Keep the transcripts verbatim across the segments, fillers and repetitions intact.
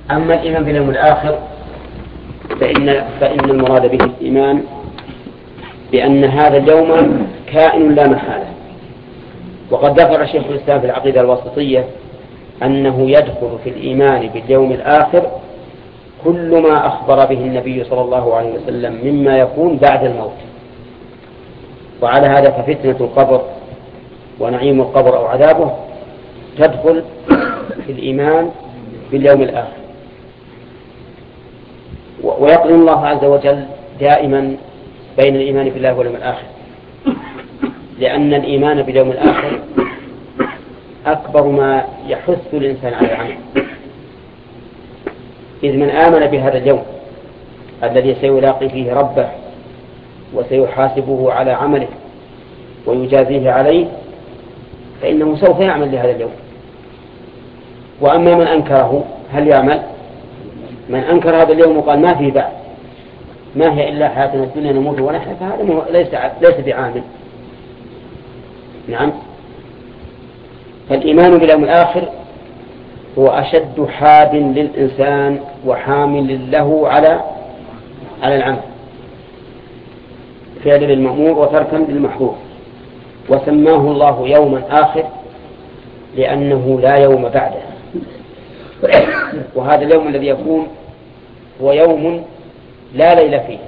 أما الإيمان باليوم الآخر فإن, فإن المراد به الإيمان بأن هذا اليوم كائن لا محالة. وقد ذكر شيخ الإسلام في العقيدة الواسطية أنه يدخل في الإيمان باليوم الآخر كل ما أخبر به النبي صلى الله عليه وسلم مما يكون بعد الموت. وعلى هذا ففتنة القبر ونعيم القبر أو عذابه تدخل في الإيمان باليوم الآخر. ويقرن الله عز وجل دائما بين الإيمان بالله واليوم الآخر، لأن الإيمان باليوم الآخر أكبر ما يحث الإنسان على العمل، إذ من آمن بهذا اليوم الذي سيلاقي فيه ربه وسيحاسبه على عمله ويجازيه عليه فإنه سوف يعمل لهذا اليوم. وأما من أنكره هل يعمل؟ من أنكر هذا اليوم وقال ما فيه بعد، ما هي إلا حياتنا الدنيا نموت ونحيا، فهذا ليس ليس بعامل. نعم. فالإيمان باليوم الآخر هو أشد حاد للإنسان وحامل له على على العمل، فعل للمأمور وتركا للمحظور. وسماه الله يوما آخر لأنه لا يوم بعده، وهذا اليوم الذي يكون هو يوم لا ليل فيه،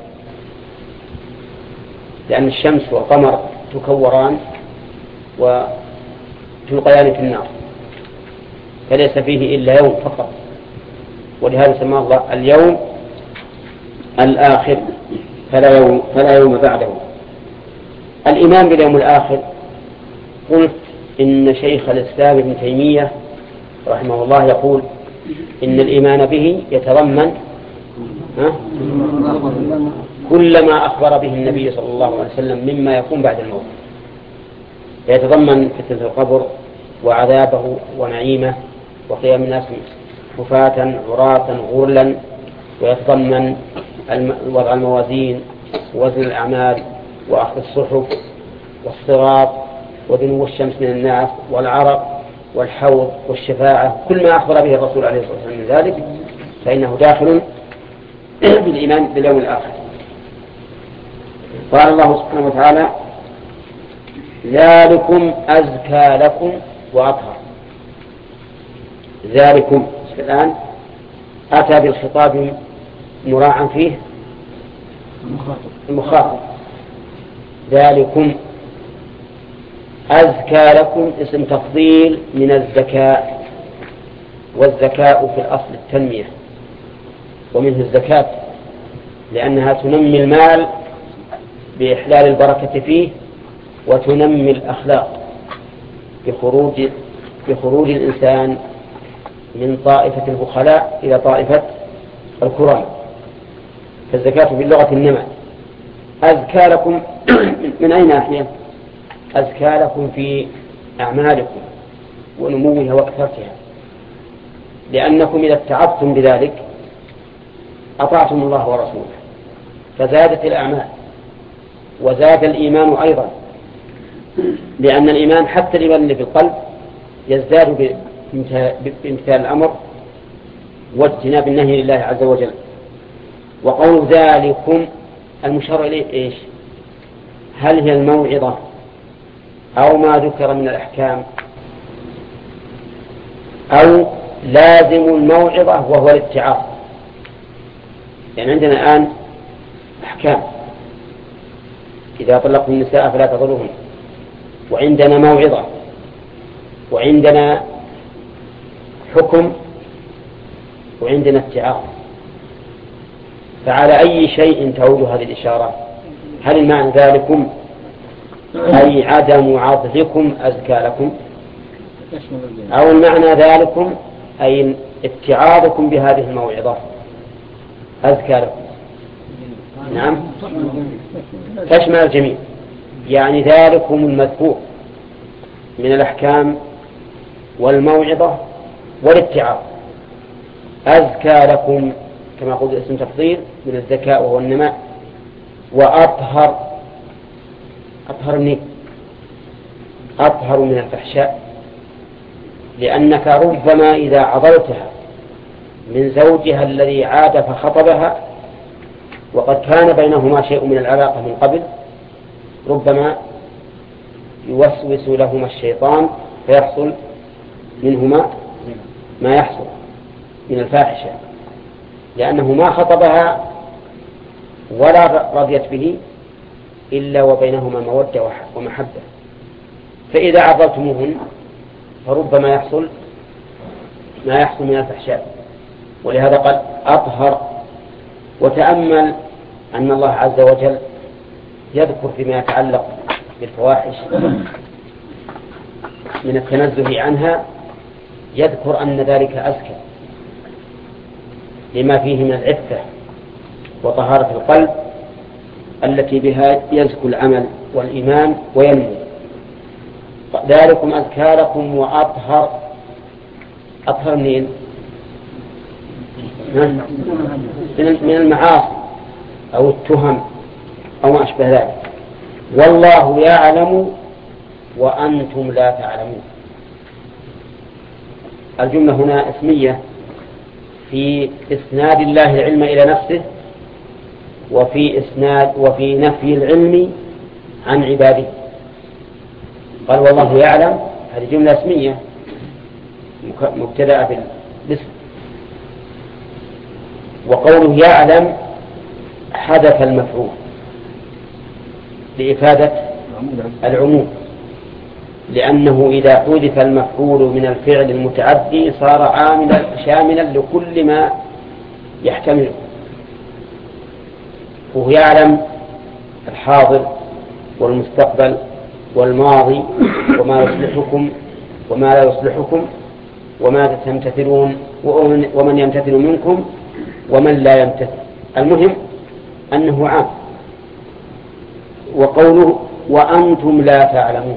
لأن الشمس والقمر تكوران وتلقيان في النار، فليس فيه إلا يوم فقط، ولهذا سماه الله اليوم الآخر فلا يوم, فلا يوم بعده. الإيمان باليوم الآخر قلت إن شيخ الإسلام ابن تيمية رحمه الله يقول إن الإيمان به يتضمن كل ما أخبر به النبي صلى الله عليه وسلم مما يكون بعد الموت، يتضمن فتنة القبر وعذابه ونعيمه وقيام الناس حفاة عراة غرلا، ويتضمن وضع الموازين وزن الأعمال وأخذ الصحف والصراط ودنو الشمس من الناس والعرق والحوض والشفاعة، كل ما أخبر به الرسول عليه الصلاة والسلام من ذلك فإنه داخل بالإيمان باليوم الآخر. قال الله سبحانه وتعالى ذلكم أزكى لكم وأطهر. ذلكم الآن أتى بالخطاب مراعا فيه المخاطب. ذلكم أزكى لكم اسم تفضيل من الزكاة، والزكاة في الأصل التنمية ومنه الزكاة، لأنها تنمي المال بإحلال البركة فيه وتنمي الأخلاق بخروج بخروج الإنسان من طائفة البخلاء إلى طائفة الكرام. فالزكاة باللغة النمى. أزكى لكم من أي ناحية؟ أزكى لكم في أعمالكم ونموها وكثرتها، لأنكم إذا اتعظتم بذلك أطعتم الله ورسوله فزادت الأعمال وزاد الإيمان أيضا، لأن الإيمان حتى الإيمان اللي في القلب يزداد بامتثال الأمر واجتناب النهي لله عز وجل. وقول ذلكم المشار إليه إيش؟ هل هي الموعظة أو ما ذكر من الأحكام أو لازم الموعظة وهو الاتعاظ؟ يعني عندنا الآن أحكام إذا طلقتم النساء فلا تضرهن، وعندنا موعظة، وعندنا حكم، وعندنا اتعاظ. فعلى أي شيء تعود هذه الإشارة؟ هل المعنى ذلكم أي عدم عضلكم أزكى لكم، أو المعنى ذلكم أي اتعاظكم بهذه الموعظة أزكى لكم؟ نعم، تشمل الجميع. يعني ذلكم المذكور من الأحكام والموعظة والاتعاظ أزكى لكم كما قلت اسم تفضيل من الزكاة وهو النماء. وأطهر، أطهر منه أطهر من الفحشاء، لأنك ربما إذا عضلتها من زوجها الذي عاد فخطبها وقد كان بينهما شيء من العلاقة من قبل، ربما يوسوس لهما الشيطان فيحصل منهما ما يحصل من الفاحشة، لأنه ما خطبها ولا رضيت به إلا وبينهما مودة ومحبة، فإذا عرضتموهن فربما يحصل ما يحصل من الفحشاء. ولهذا قال أطهر. وتأمل أن الله عز وجل يذكر فيما يتعلق بالفواحش من التنزه عنها، يذكر أن ذلك أزكى لما فيه من العفة وطهارة القلب التي بها يزكو العمل والإيمان وينمو. ذلكم أزكى لكم وأطهر. أطهر منين؟ من المعاصي أو التهم أو ما أشبه ذلك. والله يعلم وأنتم لا تعلمون. الجملة هنا اسمية في إسناد الله العلم إلى نفسه، وفي إسناد وفي نفي العلم عن عباده. قال والله يعلم، هذه جملة اسمية مبتدأة بالاسم. وقوله يعلم حدث المفعول لإفادة العموم، لأنه إذا حدث المفعول من الفعل المتعدي صار عاملا شاملا لكل ما يحتمله. وهو يعلم الحاضر والمستقبل والماضي وما يصلحكم وما لا يصلحكم وما تمتثلون ومن يمتثل منكم ومن لا يمتثل. المهم أنه عام. وقوله وأنتم لا تعلمون،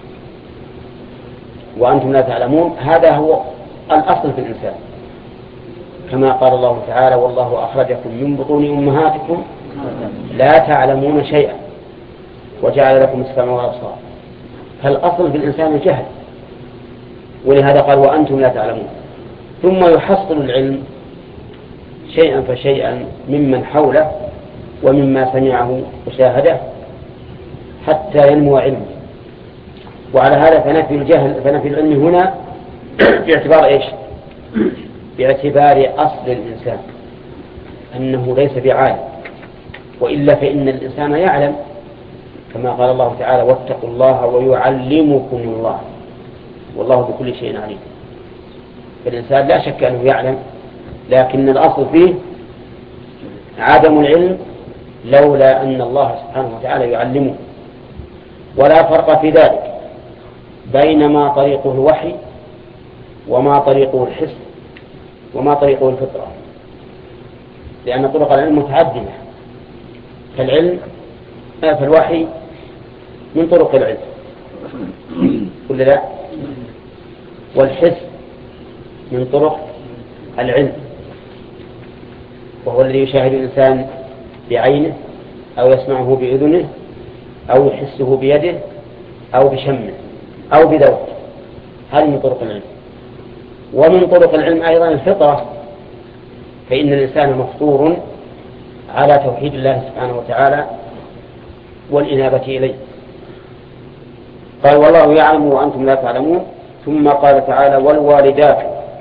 وأنتم لا تعلمون هذا هو الأصل في الإنسان، كما قال الله تعالى والله أخرجكم من بطون أمهاتكم لا تعلمون شيئا وجعل لكم السمع والأبصار. فالأصل في الإنسان الجهل، ولهذا قال وأنتم لا تعلمون. ثم يحصل العلم شيئا فشيئا ممن حوله ومما سمعه وشاهده حتى ينمو علمه. وعلى هذا فنفي الجهل فنفي العلم هنا باعتبار إيش؟ باعتبار أصل الإنسان أنه ليس بعالم، وإلا فإن الإنسان يعلم، كما قال الله تعالى واتقوا الله ويعلمكم الله والله بكل شيء عليم. فالإنسان لا شك أنه يعلم، لكن الأصل فيه عدم العلم لولا أن الله سبحانه وتعالى يعلمه. ولا فرق في ذلك بين ما طريقه الوحي وما طريقه الحس وما طريقه الفطرة، لأن طرق العلم متعددة. فالعلم فالوحي من طرق العلم كل لا، والحس من طرق العلم، وهو الذي يشاهد الإنسان بعينه أو يسمعه بأذنه أو يحسه بيده أو بشمه أو بذوقه. هذه من طرق العلم. ومن طرق العلم أيضا الفطرة، فإن الإنسان مفطور على توحيد الله سبحانه وتعالى والإنابة إليه. قال والله يعلم وأنتم لا تعلمون. ثم قال تعالى والوالدات.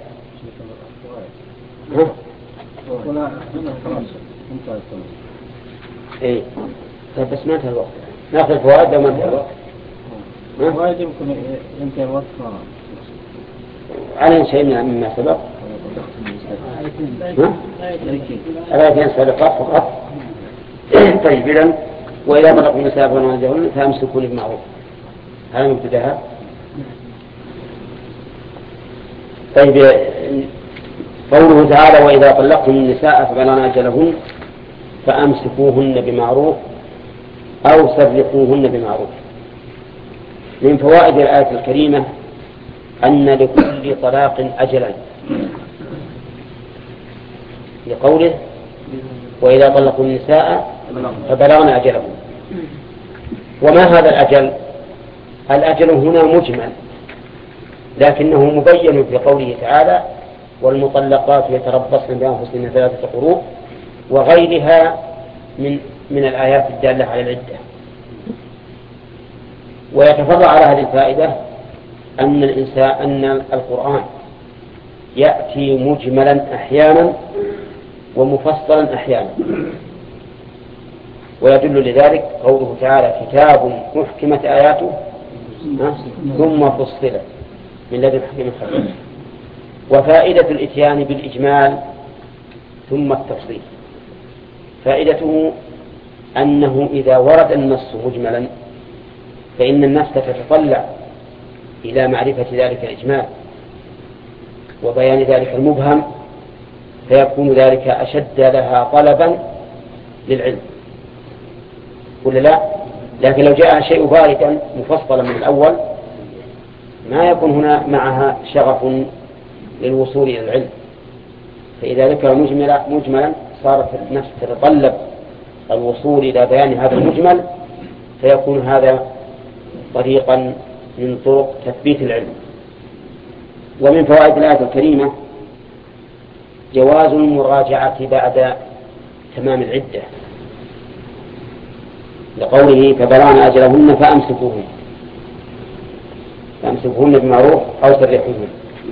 ها؟ إيه طيب بس ما انتهى الوقت، ناخذ الفوائد لو ما انتهى الوقت. الفوائد يمكن ينتهي الوقت على شيء مما سبق. الآيتين سابقات فقط. طيب إذن وإذا طلقوا النساء فلن يجهلن فأمسكوا بالمعروف، هذا مبتدأها. طيب قوله تعالى وإذا طلقتم النساء فبلغن أجلهن فأمسكوهن بمعروف أو سرقوهن بمعروف. من فوائد الآية الكريمة أن لكل طلاق أجلا، لقوله وإذا طلقوا النساء فبلغن أجلهن. وما هذا الأجل؟ الأجل هنا مجمل، لكنه مبين في قوله تعالى والمطلقات يتربصن بأنفسهن ثلاثة قروء وغيرها من من الآيات الدالة على العدة. ويتفرع على هذه الفائدة أن الإنسان أن القرآن يأتي مجملا أحيانا ومفصلا أحيانا، ويدل لذلك قوله تعالى كتاب محكمة آياته ثم فصلت من لدن حكيم خبير. وفائدة الإتيان بالإجمال ثم التفصيل فائدته أنه إذا ورد النص مجملا فإن النفس تتطلع إلى معرفة ذلك الإجمال وبيان ذلك المبهم، فيكون ذلك أشد لها طلبا للعلم ولا لا؟ لكن لو جاء شيء باردا مفصلا من الأول ما يكون هنا معها شغف للوصول إلى العلم. فإذا ذكر مجملا, مجملا صارت النفس تتطلب الوصول إلى بيان هذا المجمل، فيكون هذا طريقا من طرق تثبيت العلم. ومن فوائد الآية الكريمة جواز المراجعة بعد تمام العدة لقوله فبلغن أجلهن فأمسكوهن فأمسكوهن بمعروف أو سرحوهن.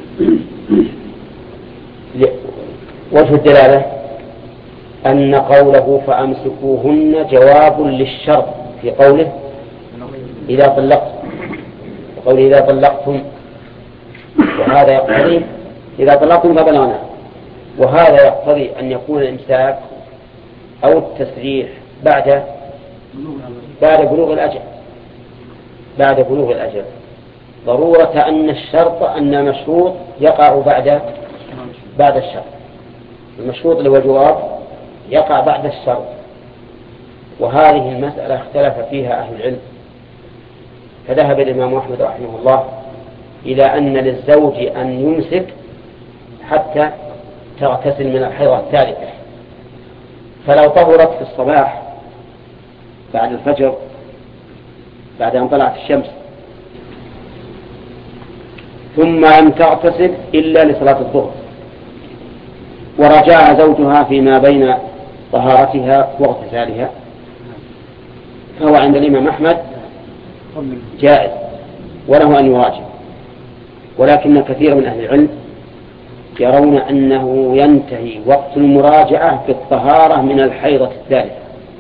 وجه الدلالة أن قوله فأمسكوهن جواب للشرط في قوله إذا طلقتم، وقوله إذا طلقتم، وهذا يقتضي إذا طلقتم فبلغنا، وهذا يقتضي أن يكون الإمساك أو التسريح بعد بعد بلوغ الأجل بعد بلوغ الأجل ضرورة أن الشرط أن المشروط يقع بعد بعد الشرط. المشروط اللي هو الجواب يقع بعد الشرط، وهذه المسألة اختلف فيها أهل العلم. فذهب الإمام أحمد رحمه الله إلى أن للزوج أن يمسك حتى تغتسل من الحيضة الثالثة، فلو طهرت في الصباح بعد الفجر بعد أن طلعت الشمس ثم لم تغتسل إلا لصلاة الظهر ورجع زوجها فيما بين طهارتها واغتسالها، فهو عند الإمام أحمد جائز وله أن يراجع. ولكن كثير من أهل العلم يرون أنه ينتهي وقت المراجعة في الطهارة من الحيضة الثالثة،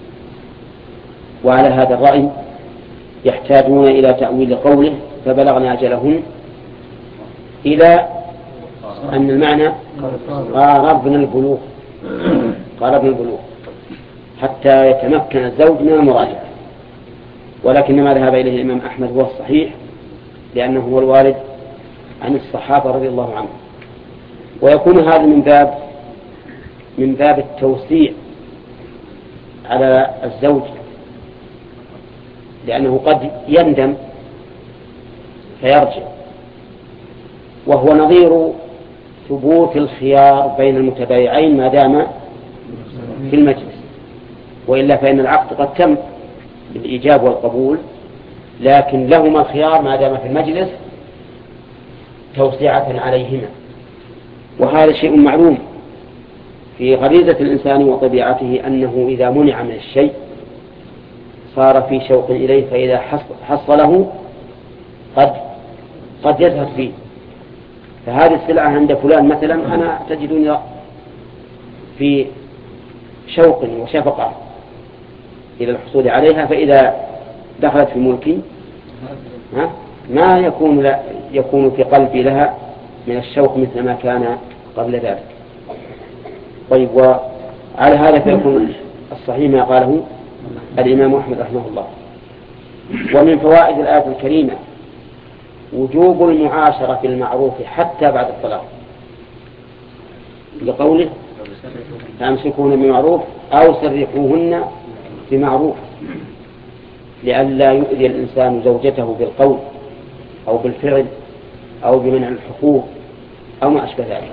وعلى هذا الرأي يحتاجون إلى تأويل قوله فبلغنا أجلهن إلى أن المعنى قاربنا البلوغ قاربنا البلوغ حتى يتمكن الزوج من المراجعة. ولكن ما ذهب إليه الإمام أحمد هو الصحيح، لأنه هو الوارد عن الصحابة رضي الله عنهم. ويكون هذا من باب من باب التوسيع على الزوج، لأنه قد يندم فيرجع، وهو نظير ثبوت الخيار بين المتبايعين ما دام في المجلس، وإلا فإن العقد قد تم بالإيجاب والقبول، لكن لهما الخيار ما دام في المجلس توسعة عليهما. وهذا شيء معلوم في غريزة الإنسان وطبيعته، أنه إذا منع من الشيء صار في شوق إليه، فإذا حصله قد قد يزهد فيه. فهذه السلعة عند فلان مثلا أنا تجدني في شوق وشفقة إلى الحصول عليها، فإذا دخلت في ملكي ما يكون لا يكون في قلبي لها من الشوق مثل ما كان قبل ذلك. طيب، وعلى هذا فيكون الصحيح ما قاله الإمام أحمد رحمه الله. ومن فوائد الآية الكريمة وجوب المعاشرة بالمعروف حتى بعد الطلاق، لقوله فأمسكوهن بمعروف أو سرحوهن بمعروف، لئلا يؤذي الإنسان زوجته بالقول أو بالفعل أو بمنع الحقوق أو ما أشبه ذلك.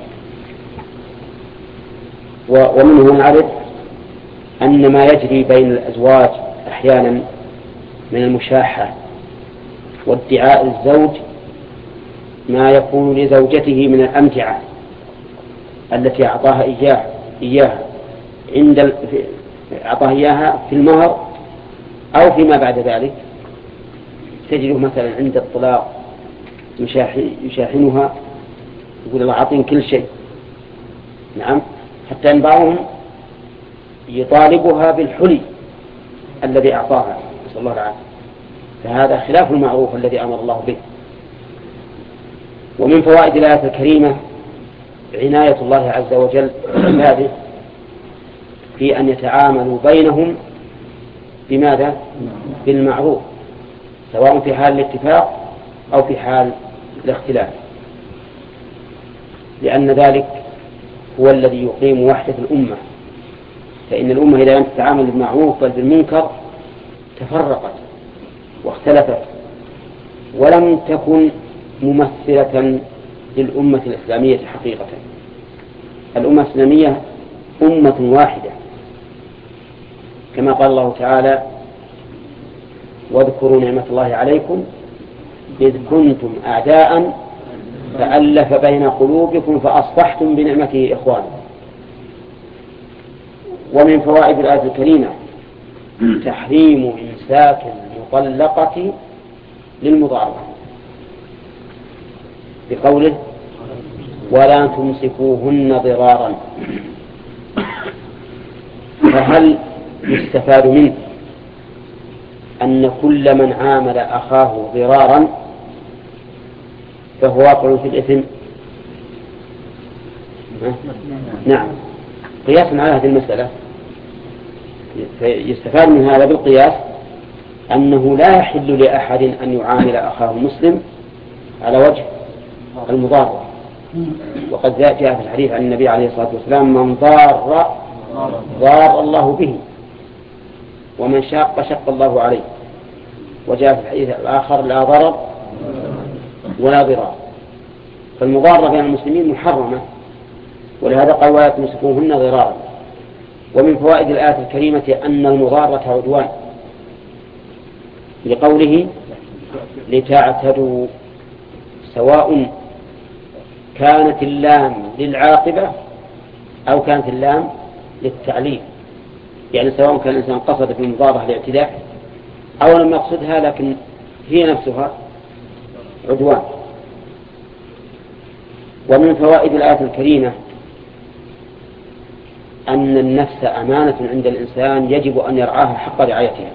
ومنه نعرف أن ما يجري بين الأزواج أحيانا من المشاحة وادعاء الزوج ما يكون لزوجته من الأمتعة التي أعطاها إياه إياها عند ال... أعطاها إياها في المهر أو فيما بعد ذلك، تجده مثلا عند الطلاق يشاحنها، يقول الله أعطين كل شيء. نعم، حتى أن بعضهم يطالبها بالحلي الذي أعطاها، نسأل الله العافية. فهذا خلاف المعروف الذي أمر الله به. ومن فوائد الآية الكريمة عناية الله عز وجل بعباده في أن يتعاملوا بينهم بماذا؟ بالمعروف، سواء في حال الاتفاق أو في حال الاختلاف، لأن ذلك هو الذي يقيم وحدة الأمة. فإن الأمة إذا لم تتعامل بالمعروف بل بالمنكر تفرقت واختلفت ولم تكن ممثلة للأمة الإسلامية حقيقة. الأمة الإسلامية أمة واحدة، كما قال الله تعالى: واذكروا نعمة الله عليكم إذ كنتم أعداء فألف بين قلوبكم فأصبحتم بنعمته إخوانا. ومن فوائد الآية الكريمة تحريم إمساك المطلقة للمضاربة بقوله: ولا تمسكوهن ضرارا. فهل يستفاد منه أن كل من عامل أخاه ضرارا فهو واقع في الإثم؟ نعم، قياسا على هذه المسألة يستفاد من هذا بالقياس أنه لا يحل لأحد أن يعامل أخاه المسلم على وجه المضارة. وقد جاء في الحديث عن النبي عليه الصلاة والسلام: من ضار ضار الله به، ومن شاق شق الله عليه. وجاء في الحديث الآخر: لا ضرر ولا ضرار. فالمضارة بين المسلمين محرمة، ولهذا قال: ولا تمسكوهن ضرارا. ومن فوائد الآية الكريمة أن المضارة عدوان، لقوله: لتعتدوا، سواء كانت اللام للعاقبة أو كانت اللام للتعليل، يعني سواء كان الإنسان قصد في المضارة الاعتداء أو لم يقصدها، لكن هي نفسها عدوان. ومن فوائد الآية الكريمة أن النفس أمانة عند الإنسان يجب أن يرعاها حق رعايتها،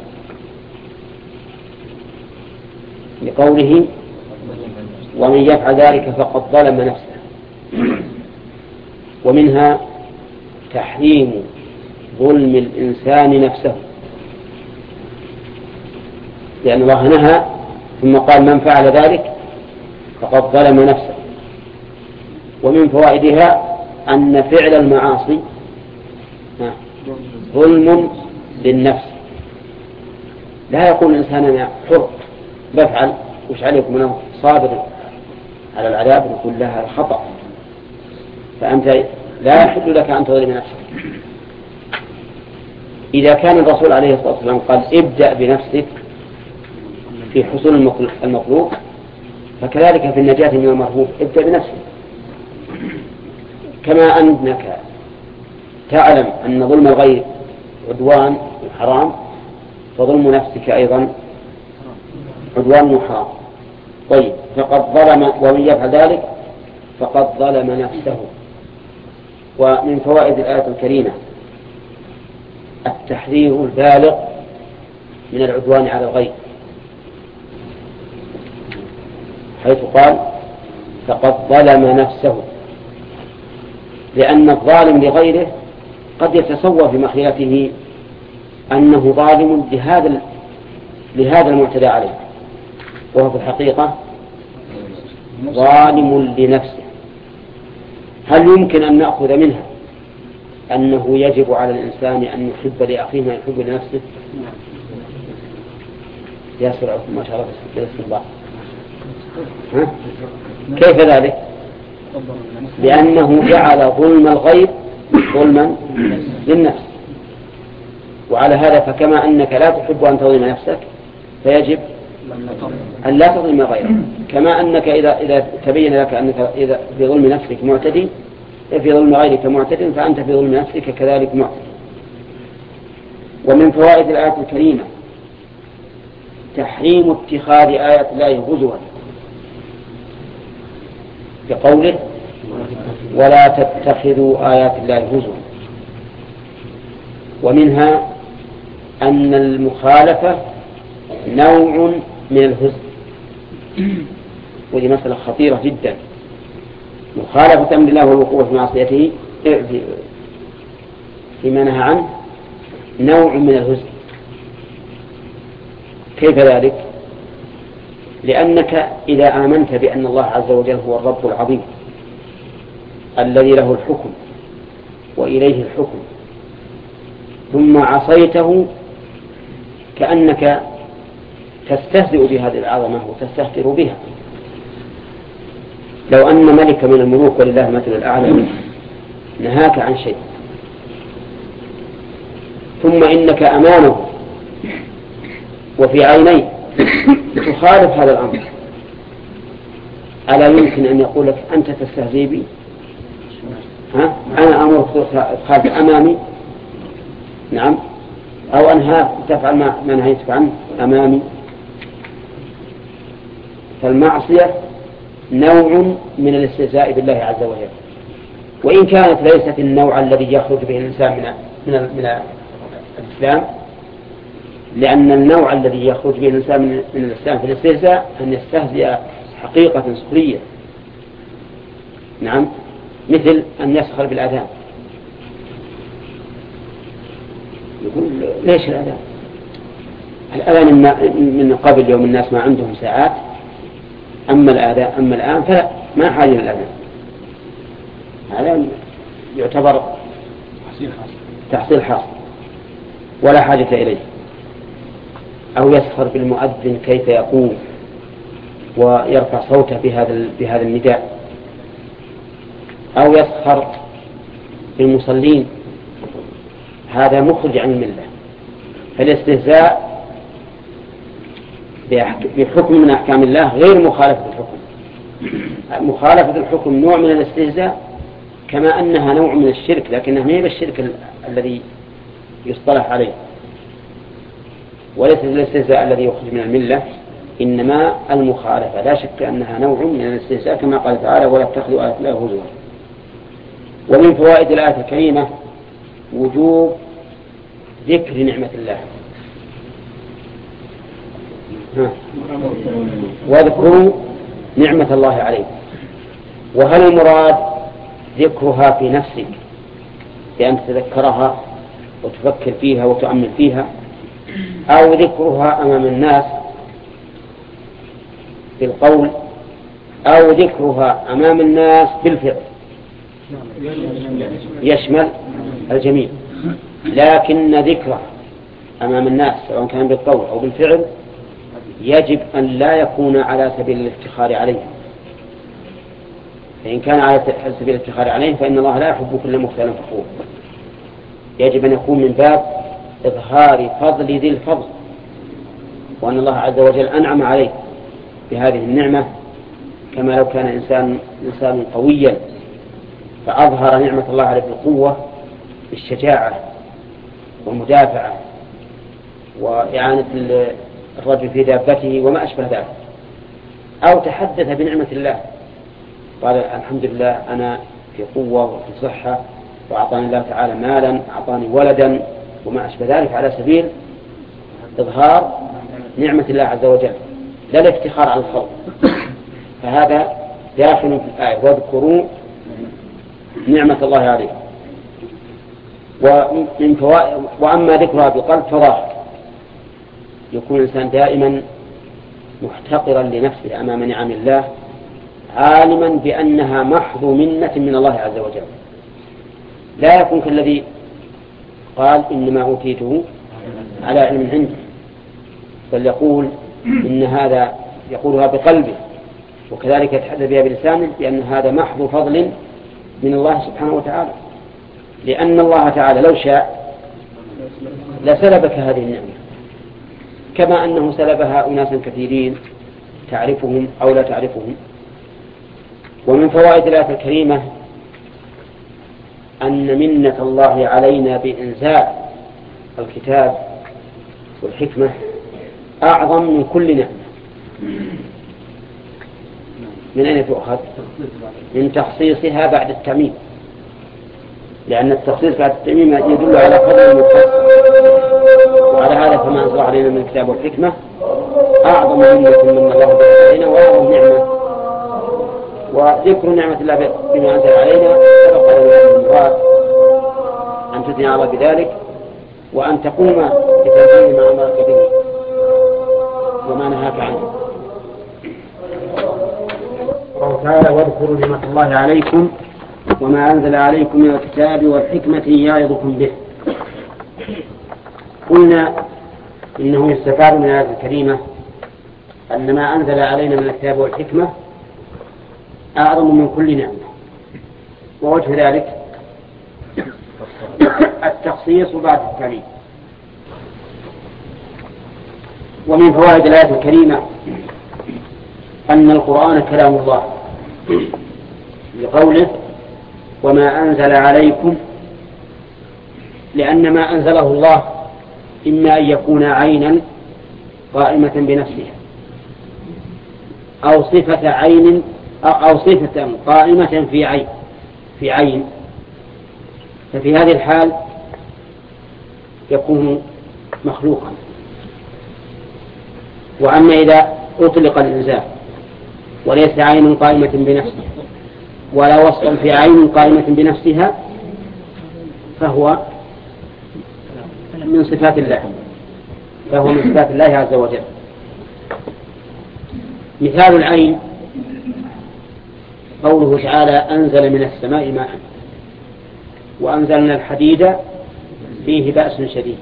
لقوله: ومن يفعل ذلك فقد ظلم نفسه. ومنها تحريم ظلم الإنسان نفسه، لأن الله نهى ثم قال: من فعل ذلك فقد ظلم نفسه. ومن فوائدها أن فعل المعاصي ظلم للنفس. لا يقول الإنسان: أنا حر بفعل، وش عليكم، أنا صابر على العذاب. نقول لها الخطأ، فأنت لا يحل لك أن تظلم نفسك. إذا كان الرسول عليه الصلاة والسلام قال: ابدأ بنفسك في حصول المطلوب، فكذلك في النجاة من المرهوب ابدأ بنفسك. كما أنك تعلم أن ظلم الغير عدوان وحرام، فظلم نفسك أيضا عدوان وحرام. طيب، فقد ظلم، ومن يفعل ذلك فقد ظلم نفسه. ومن فوائد الآية الكريمة التحذير البالغ من العدوان على الغير، حيث قال: فقد ظلم نفسه، لأن الظالم لغيره قد يتصور في مخيلته أنه ظالم لهذا لهذا المعتدى عليه، وهو في الحقيقة ظالم لنفسه. هل يمكن أن نأخذ منها أنه يجب على الإنسان أن يحب لأخيه ما يحب لنفسه؟ يا سرعة ما شاء الله بالاستنباط. كيف ذلك؟ لأنه جعل ظلم الغير ظلما للنفس. وعلى هذا فكما أنك لا تحب أن تظلم نفسك فيجب أن لا تظلم غيرك، كما أنك إذا إذا تبين لك أنك إذا بظلم نفسك معتدي في ظلم غيرك معتد فأنت في ظلم نفسك كذلك معتد. ومن فوائد الآية الكريمة تحريم اتخاذ آيات الله هزوا بقوله ولا تتخذوا آيات الله هزوا. ومنها أن المخالفة نوع من الهزء، ودي مسألة خطيرة جدا. مخالفة أمر الله والوقوع في معصيته فيما نهى عنه نوع من الهزء. كيف ذلك؟ لأنك إذا آمنت بأن الله عز وجل هو الرب العظيم الذي له الحكم وإليه الحكم ثم عصيته كأنك تستهزئ بهذه العظمة وتستهتر بها. لو أن ملك من الملوك ولله مثل الأعلى نهاك عن شيء ثم إنك أمامه وفي عينيه تخالف هذا الأمر، ألا يمكن أن يقول لك أنت تستهزئ بي؟ ها؟ أنا أمرك تخالف أمامي، نعم، أو أنهاك تفعل ما نهيتك عنه أمامي. فالمعصية نوع من الاستهزاء بالله عز وجل، وإن كانت ليست النوع الذي يخرج به الإنسان من من من الإسلام، لأن النوع الذي يخرج به الإنسان من, من الإسلام في الاستهزاء أن يستهزئ حقيقة سخرية، نعم، مثل أن يسخر بالأذان. يقول ليش الأذان؟ الأذان من قبل يوم الناس ما عندهم ساعات، أما الآذان أما الآن فلا، ما حاجة للأذان. هذا يعتبر تحصيل حاصل ولا حاجة إليه. أو يسخر بالمؤذن كيف يقوم ويرفع صوته بهذا بهذا النداء، أو يسخر بالمصلين، هذا مخرج عن الملة. فالاستهزاء بحكم من أحكام الله غير مخالفة الحكم. مخالفة الحكم نوع من الاستهزاء كما أنها نوع من الشرك، لكنها ما هي بالشرك ال- الذي يصطلح عليه، وليس الاستهزاء الذي يخرج من الملة، إنما المخالفة. لا شك أنها نوع من الاستهزاء كما قال تعالى ولا تتخذوا آيات الله هزوا. ومن فوائد الآية الكريمة وجوب ذكر نعمة الله. واذكروا نعمة الله عليكم. وهل المراد ذكرها في نفسك بأن تتذكرها وتفكر فيها وتؤمل فيها، أو ذكرها أمام الناس بالقول، أو ذكرها أمام الناس بالفعل؟ يشمل الجميع، لكن ذكره أمام الناس سواء كان بالقول أو بالفعل يجب أن لا يكون على سبيل الافتخار عليه. فإن كان على سبيل الافتخار عليه فإن الله لا يحب كل مختال فخور. يجب أن يكون من باب إظهار فضل ذي الفضل، وأن الله عز وجل أنعم عليه بهذه النعمة، كما لو كان إنسان إنسان قويا فأظهر نعمة الله عليه بالقوة بالشجاعة والمدافعة وإعانة الرجل في دابته وما أشبه ذلك، أو تحدث بنعمة الله قال الحمد لله أنا في قوة وفي صحة وأعطاني الله تعالى مالا أعطاني ولدا وما أشبه ذلك، على سبيل إظهار نعمة الله عز وجل لا الافتخار على الخلق. فهذا داخل في الآية واذكروا نعمة الله عليكم. ومن فوائد وأما ذكرها بقلب فظاهر، يكون الإنسان دائما محتقرا لنفسه أمام نعم الله، عالما بأنها محض منة من الله عز وجل، لا يكون كالذي قال إنما أوتيته على علم عندي، بل يقول إن هذا يقولها بقلبه وكذلك يتحدث بها بلسانه بأن هذا محض فضل من الله سبحانه وتعالى، لأن الله تعالى لو شاء لسلبك هذه النعمة كما أنه سلبها أناسا كثيرين تعرفهم أو لا تعرفهم. ومن فوائد الآية الكريمة أن منة الله علينا بإنزال الكتاب والحكمة أعظم من كل نعمة. من أين تؤخذ؟ من تخصيصها بعد التعميم، لأن التخصيص بعد التعميم يدل على فضل المخصص، وعلى هذا فما أنزل علينا من الكتاب والحكمة أعظم منة من الله علينا وأعظم نعمة. وذكر نعمة الله بما أنزل علينا سبق لنا المراد أن تثني على بذلك وأن تقوم بتنفيذ ما أمرك به وما نهاك عنه. قال تعالى: واذكروا نعمة الله عليكم وما أنزل عليكم من الكتاب والحكمة يعظكم به. قلنا إنه يستفاد من الآية الكريمة أن ما أنزل علينا من الكتاب والحكمة أعظم من كل نعمة، ووجه ذلك التخصيص بعد التعميم. ومن فوائد الآية الكريمة أن القرآن كلام الله لقوله: وما أنزل عليكم، لأن ما أنزله الله إما أن يكون عينا قائمة بنفسها أو صفة عين أو صفة قائمة في عين في عين ففي هذه الحال يكون مخلوقا. وأما إذا أطلق الإنزال وليس عين قائمة بنفسها ولا وصفا في عين قائمة بنفسها فهو من صفات الله فهو من صفات الله عز وجل. مثال العين قوله تعالى: أنزل من السماء ماء وأنزلنا الحديد فيه بأس شديد.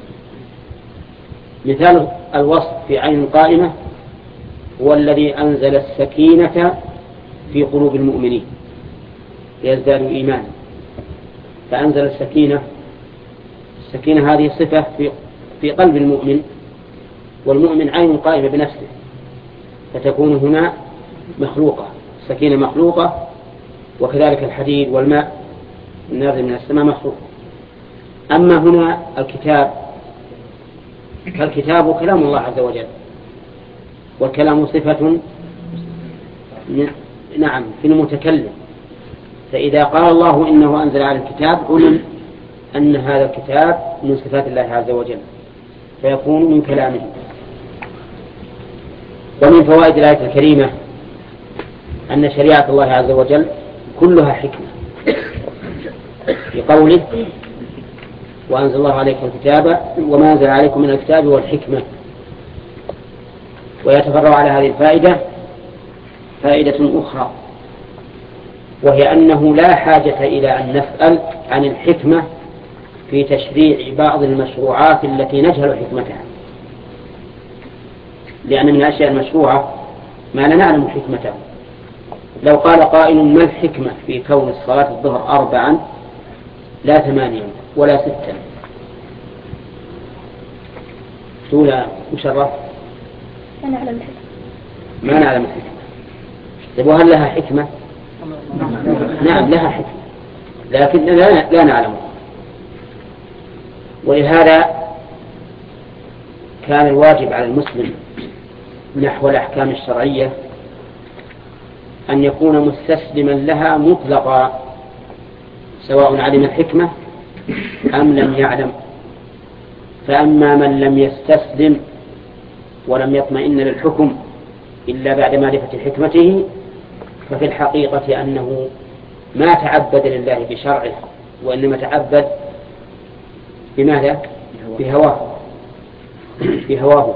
مثال الوصف في عين قائمة هو الذي أنزل السكينة في قلوب المؤمنين ليزدادوا إيمانا، فأنزل السكينة. السكينة هذه صفة في في قلب المؤمن، والمؤمن عين قائمة بنفسه، فتكون هنا مخلوقة. السكينة مخلوقة، وكذلك الحديد والماء النازل من السماء مخلوق. أما هنا الكتاب فالكتاب كلام الله عز وجل، والكلام صفة نعم في المتكلم. فإذا قال الله إنه أنزل على الكتاب علم أن هذا الكتاب من صفات الله عز وجل فيكون من كلامه. ومن فوائد الآية الكريمة أن شريعة الله عز وجل كلها حكمة، في قوله: وأنزل الله عليكم الكتاب وما أنزل عليكم من الكتاب والحكمة. ويتفرع على هذه الفائدة فائدة أخرى، وهي أنه لا حاجة إلى أن نسأل عن الحكمة في تشريع بعض المشروعات التي نجهل حكمتها، لأن من الأشياء المشروعة ما لا نعلم حكمته. لو قال قائل: ما الحكمة في كون الصلاة الظهر أربعا لا ثمانيا ولا ستا؟ تقول مشرف ما نعلم الحكمة. ما نعلم الحكمة. طيب وهل لها حكمة؟ نعم لها حكمة، لكن لا, لا نعلمها. ولهذا كان الواجب على المسلم نحو الأحكام الشرعية أن يكون مستسلما لها مطلقا، سواء علم الحكمة أم لم يعلم. فأما من لم يستسلم ولم يطمئن للحكم إلا بعد معرفة حكمته ففي الحقيقة أنه ما تعبد لله بشرعه، وإنما تعبد بماذا؟ بهواه بهواه.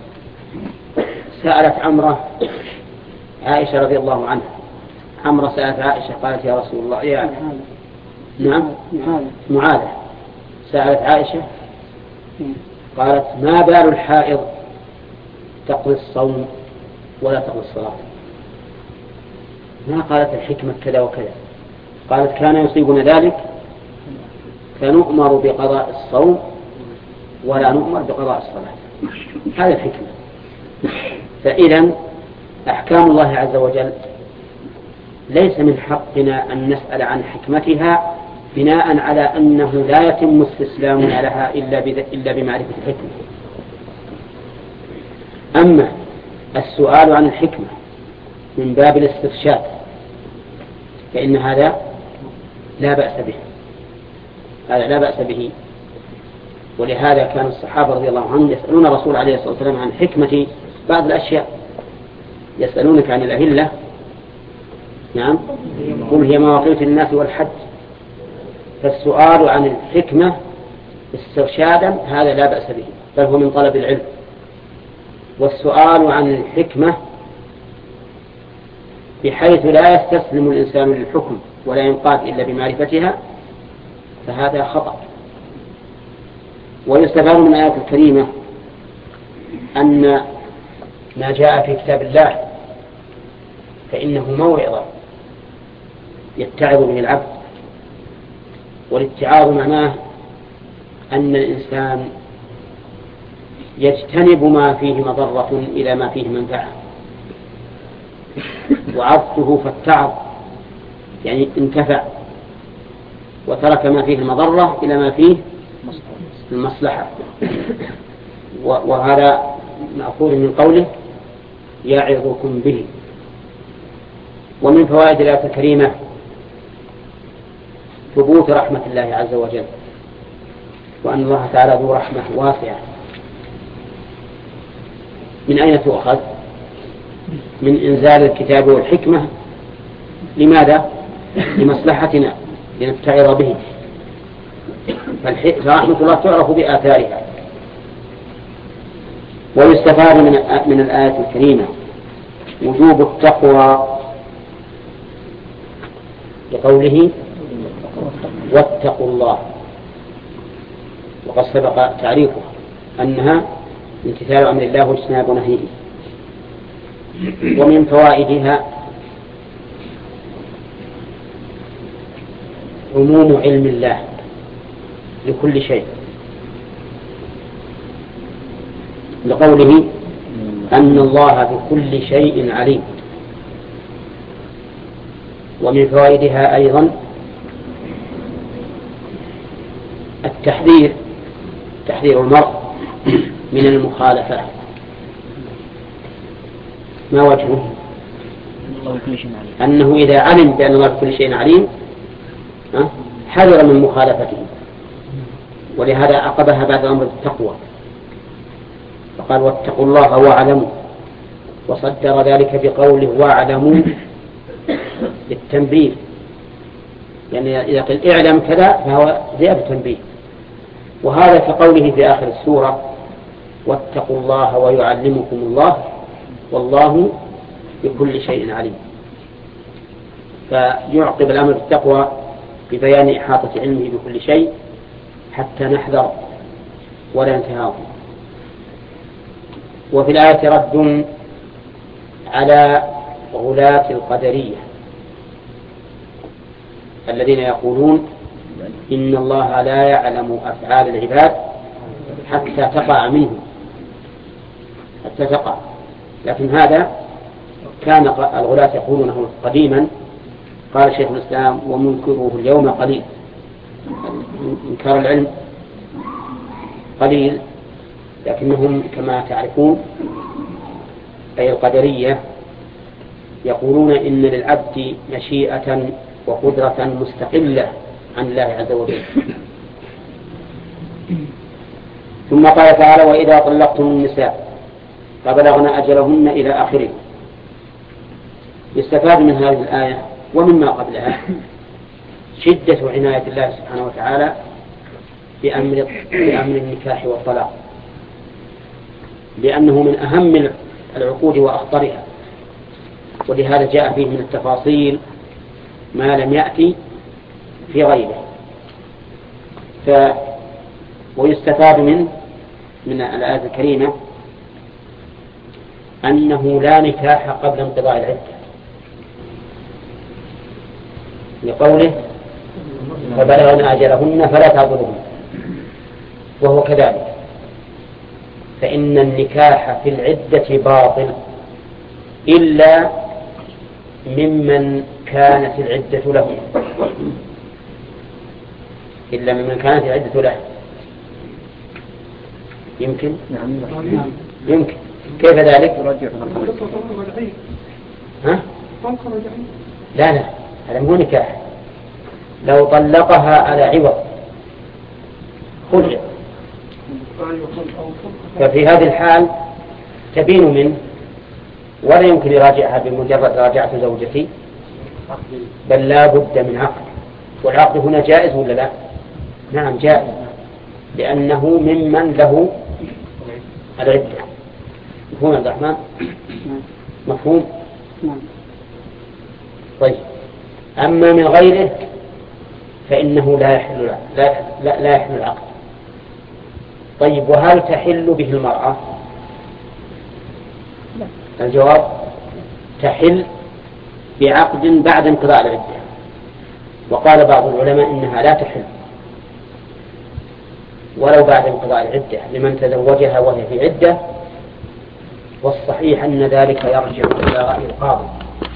سألت عمرة عائشة رضي الله عنها. عمرة سألت عائشة قالت: يا رسول الله يا نعم معاذة سألت عائشة قالت: ما بال الحائض تقضي الصوم ولا تقضي الصلاة؟ ما قالت الحكمة كذا وكذا، قالت: كان يصيبنا ذلك فنؤمر بقضاء الصوم ولا نؤمر بقضاء الصلاة. هذا الحكمة. فإذا أحكام الله عز وجل ليس من حقنا أن نسأل عن حكمتها بناء على أنه لا يتم استسلام لها إلا, إلا بمعرفة الحكمة. أما السؤال عن الحكمة من باب الاسترشاد فإن هذا لا بأس به، هذا لا بأس به. ولهذا كان الصحابة رضي الله عنهم يسألون الرسول عليه الصلاة والسلام عن حكمة بعض الأشياء، يسألونك عن الأهلة، نعم، قل هي مواقيت الناس والحج. فالسؤال عن الحكمة استرشادا هذا لا بأس به، بل هو من طلب العلم. والسؤال عن الحكمة بحيث لا يستسلم الإنسان للحكم ولا ينقاد إلا بمعرفتها فهذا خطأ. ويستفاد من الآية الكريمة أن ما جاء في كتاب الله فإنه موعظة يتعظ به العبد، والاتعاظ معناه أن الإنسان يجتنب ما فيه مضرة إلى ما فيه منفعة، وعظته فاتعظ يعني انتفع، وترك ما فيه المضرة إلى ما فيه المصلحة. وهذا مأخوذ من قوله يعظكم به. ومن فوائد الآية الكريمة ثبوت رحمة الله عز وجل، وأن الله تعالى ذو رحمة واسعة. من أين تؤخذ؟ من إنزال الكتاب والحكمة. لماذا؟ لمصلحتنا لنتعظ به. فرحمة الله تعرف بآثارها. ويستفاد من من الآية الكريمة وجوب التقوى لقوله واتقوا الله، وقد سبق تعريفه أنها امتثال أمر الله واجتناب نهيه. ومن فوائدها عموم علم الله لكل شيء، لقوله أن الله بكل شيء عليم. ومن فوائدها أيضا التحذير، تحذير المرء من المخالفة. ما وجهه؟ أنه إذا علم بأن الله بكل شيء عليم حذر من مخالفته، ولهذا عقبها بعد الأمر بالتقوى فقال واتقوا الله واعلموا، وصدر ذلك بقوله واعلموا بالتنبيه، يعني إذا قل اعلم كذا فهو زيادة تنبيه. وهذا كقوله في آخر السورة واتقوا الله ويعلمكم الله والله بكل شيء عليم. فيعقب الأمر بالتقوى ببيان إحاطة علمه بكل شيء حتى نحذر ولا انتهاء. وفي الآية رد على غلاة القدرية الذين يقولون إن الله لا يعلم أفعال العباد حتى تقع منه، حتى تقع. لكن هذا كان الغلاة يقولونه قديما. قال شيخ الإسلام ومنكره اليوم قليل، إنكار العلم قليل، لكنهم كما تعرفون أي القدرية يقولون إن للعبد مشيئة وقدرة مستقلة عن الله عز وجل. ثم قال تعالى وإذا طلقتم النساء فبلغن أجلهن إلى آخره. يستفاد من هذه الآية ومما قبلها شدة عناية الله سبحانه وتعالى بأمر, بأمر النكاح والطلاق، لأنه من أهم العقود وأخطرها، ولهذا جاء فيه من التفاصيل ما لم يأتي في غيره. ف ويستفاد من من الآية الكريمة أنه لا نكاح قبل انقضاء العدة، لقوله فبلغن أجلهن فلا تعضلهن، وهو كذلك، فإن النكاح في العدة باطل إلا ممن كانت العدة له، إلا ممن كانت العدة له. يمكن؟ نعم. يمكن. كيف ذلك؟ ها؟ لا لا، هذا مو نكاح. لو طلقها على عوض خلع، ففي هذه الحال تبين منه ولا يمكن يراجعها بمجرد راجعة زوجتي، بل لا بد من عقد. والعقد هنا جائز ولا لا؟ نعم جائز، لأنه ممن له العدة. مفهوم عبد الرحمن؟ مفهوم؟ طيب، أما من غيره فإنه لا يحل لا, لا, لا يحل العقد. طيب، وهل تحل به المرأة؟ الجواب تحل بعقد بعد انقضاء العدة. وقال بعض العلماء إنها لا تحل ولو بعد انقضاء العدة لمن تزوجها وهي في عدة، والصحيح أن ذلك يرجع إلى رأي القاضي،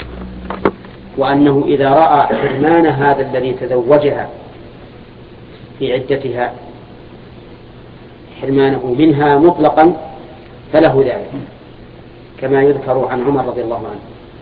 وأنه إذا رأى حرمان هذا الذي تزوجها في عدتها حرمانه منها مطلقا فله ذلك، كما يذكر عن عمر رضي الله عنه،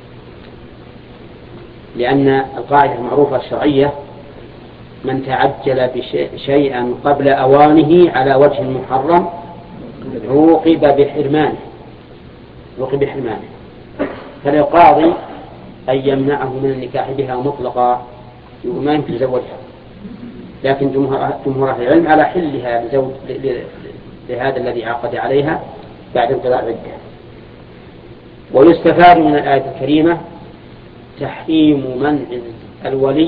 لأن القاعدة المعروفة الشرعية من تعجل بشيئا قبل أوانه على وجه محرم عوقب بحرمانه عوقب بحرمانه فللقاضي أن يمنعه من النكاح بها مطلقا وما يمكن يزوجها. لكن جمهور أهل العلم على حلها لزوج لهذا الذي عقد عليها بعد انقضاء العدة. ويستفاد من الآية الكريمة تحريم منع الولي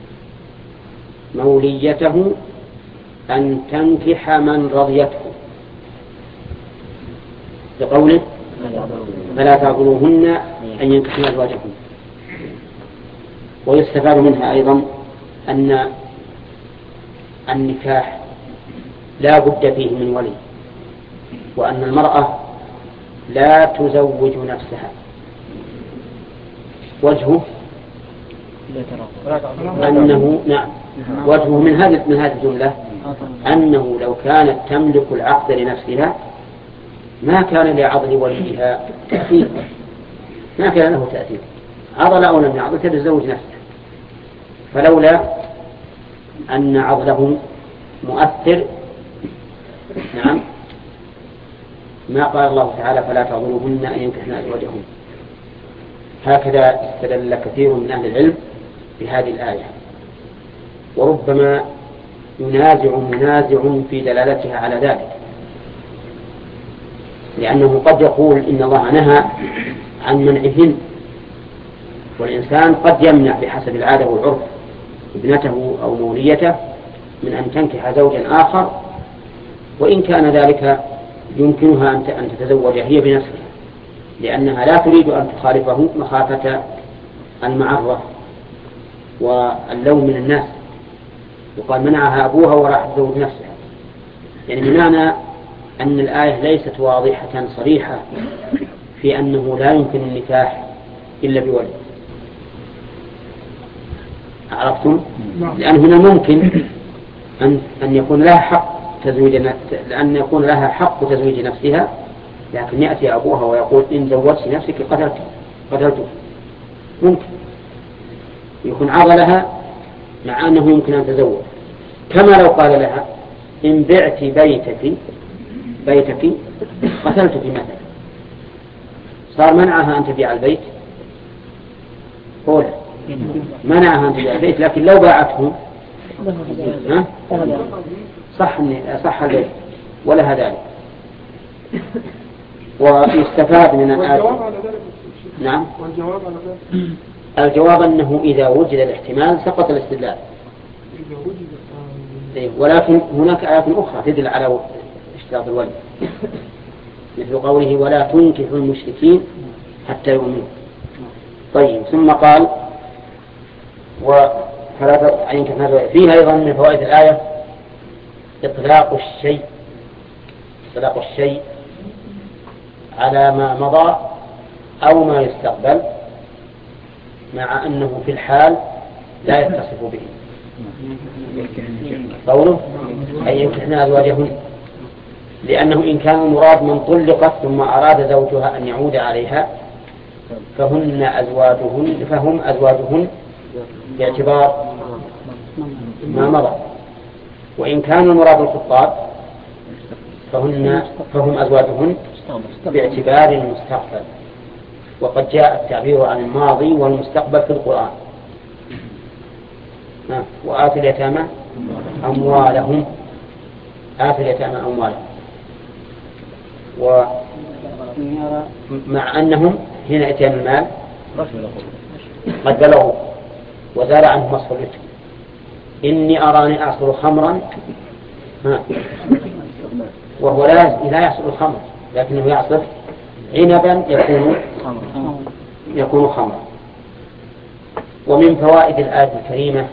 موليته أن تنكح من رضيته، بقوله فلا تعضلوهن أن ينكحن أزواجهن. ويستفاد منها أيضا أن النكاح لا بد فيه من ولي، وأن المرأة لا تزوج نفسها. وجهه أنه نعم وجهه من هذه من هذه الجملة أنه لو كانت تملك العقد لنفسها ما كان لعضل وليها تأثير، ما كان له تأثير، عضل أو لم يعضل تتزوج نفسها. فلولا أن عضله مؤثر نعم ما قال الله تعالى فلا تعضلوهن أن ينكحن أزواجهن. هكذا استدل كثير من أهل العلم بهذه الآية، وربما ينازع منازع في دلالتها على ذلك، لأنه قد يقول إن الله نهى عن منعهن، والإنسان قد يمنع بحسب العادة والعرف ابنته أو موليته من أن تنكح زوجا آخر، وإن كان ذلك يمكنها أن تتزوج هي بنفسها، لأنها لا تريد أن تخالفه مخافة المعرة واللوم من الناس، وقال منعها أبوها وراح تزوج نفسها. يعني بمعنى أن الآية ليست واضحة صريحة في أنه لا يمكن النكاح إلا بولي. عرفتم؟ لأن هنا ممكن أن أن يكون لها حق تزويج لأن يكون لها حق تزويج نفسها، لكن يأتي أبوها ويقول إن زوجت نفسك قتلت قتلته. ممكن يكون عضلها مع أنه يمكن أن تزوج، كما لو قال لها إن بعت بيتك بيتك قتلتك مثلا، صار منعها أن تبيع البيت قول منعها أن تبيع البيت، لكن لو باعته صح صح البيت ولها ذلك. ويستفاد من الآية نعم والجواب على ذلك الجواب أنه إذا وجد الاحتمال سقط الاستدلال، إذا وجد ولكن هناك آيات أخرى تدل على اشتراط الولي، مثل قوله ولا تنكحوا المشركين حتى يؤمنوا. طيب، ثم قال وفلا ينكح. فيها أيضا من فوائد الآية إطلاق الشيء إطلاق الشيء على ما مضى أو ما يستقبل، مع أنه في الحال لا يتصف به. قوله أي ينكحن أزواجهن، لأنه إن كان المراد من طلقت ثم أراد زوجها أن يعود عليها فهن أزواجهن فهم أزواجهن باعتبار ما مضى، وإن كان المراد الخطاب فهن فهم أزواجهن باعتبار المستقبل، وقد جاء التعبير عن الماضي والمستقبل في القرآن. وآتوا اليتامى أموالهم، آتوا اليتامى أموالهم، ومع أنهم هنا إتيان المال قد بلغوا وزال عنهم وصف الإثم. إني أراني أعصر خمرا وهو لا لا يعصر الخمر لكنه يعصر عنبا يكون يكون خمرا. ومن فوائد الآية الكريمة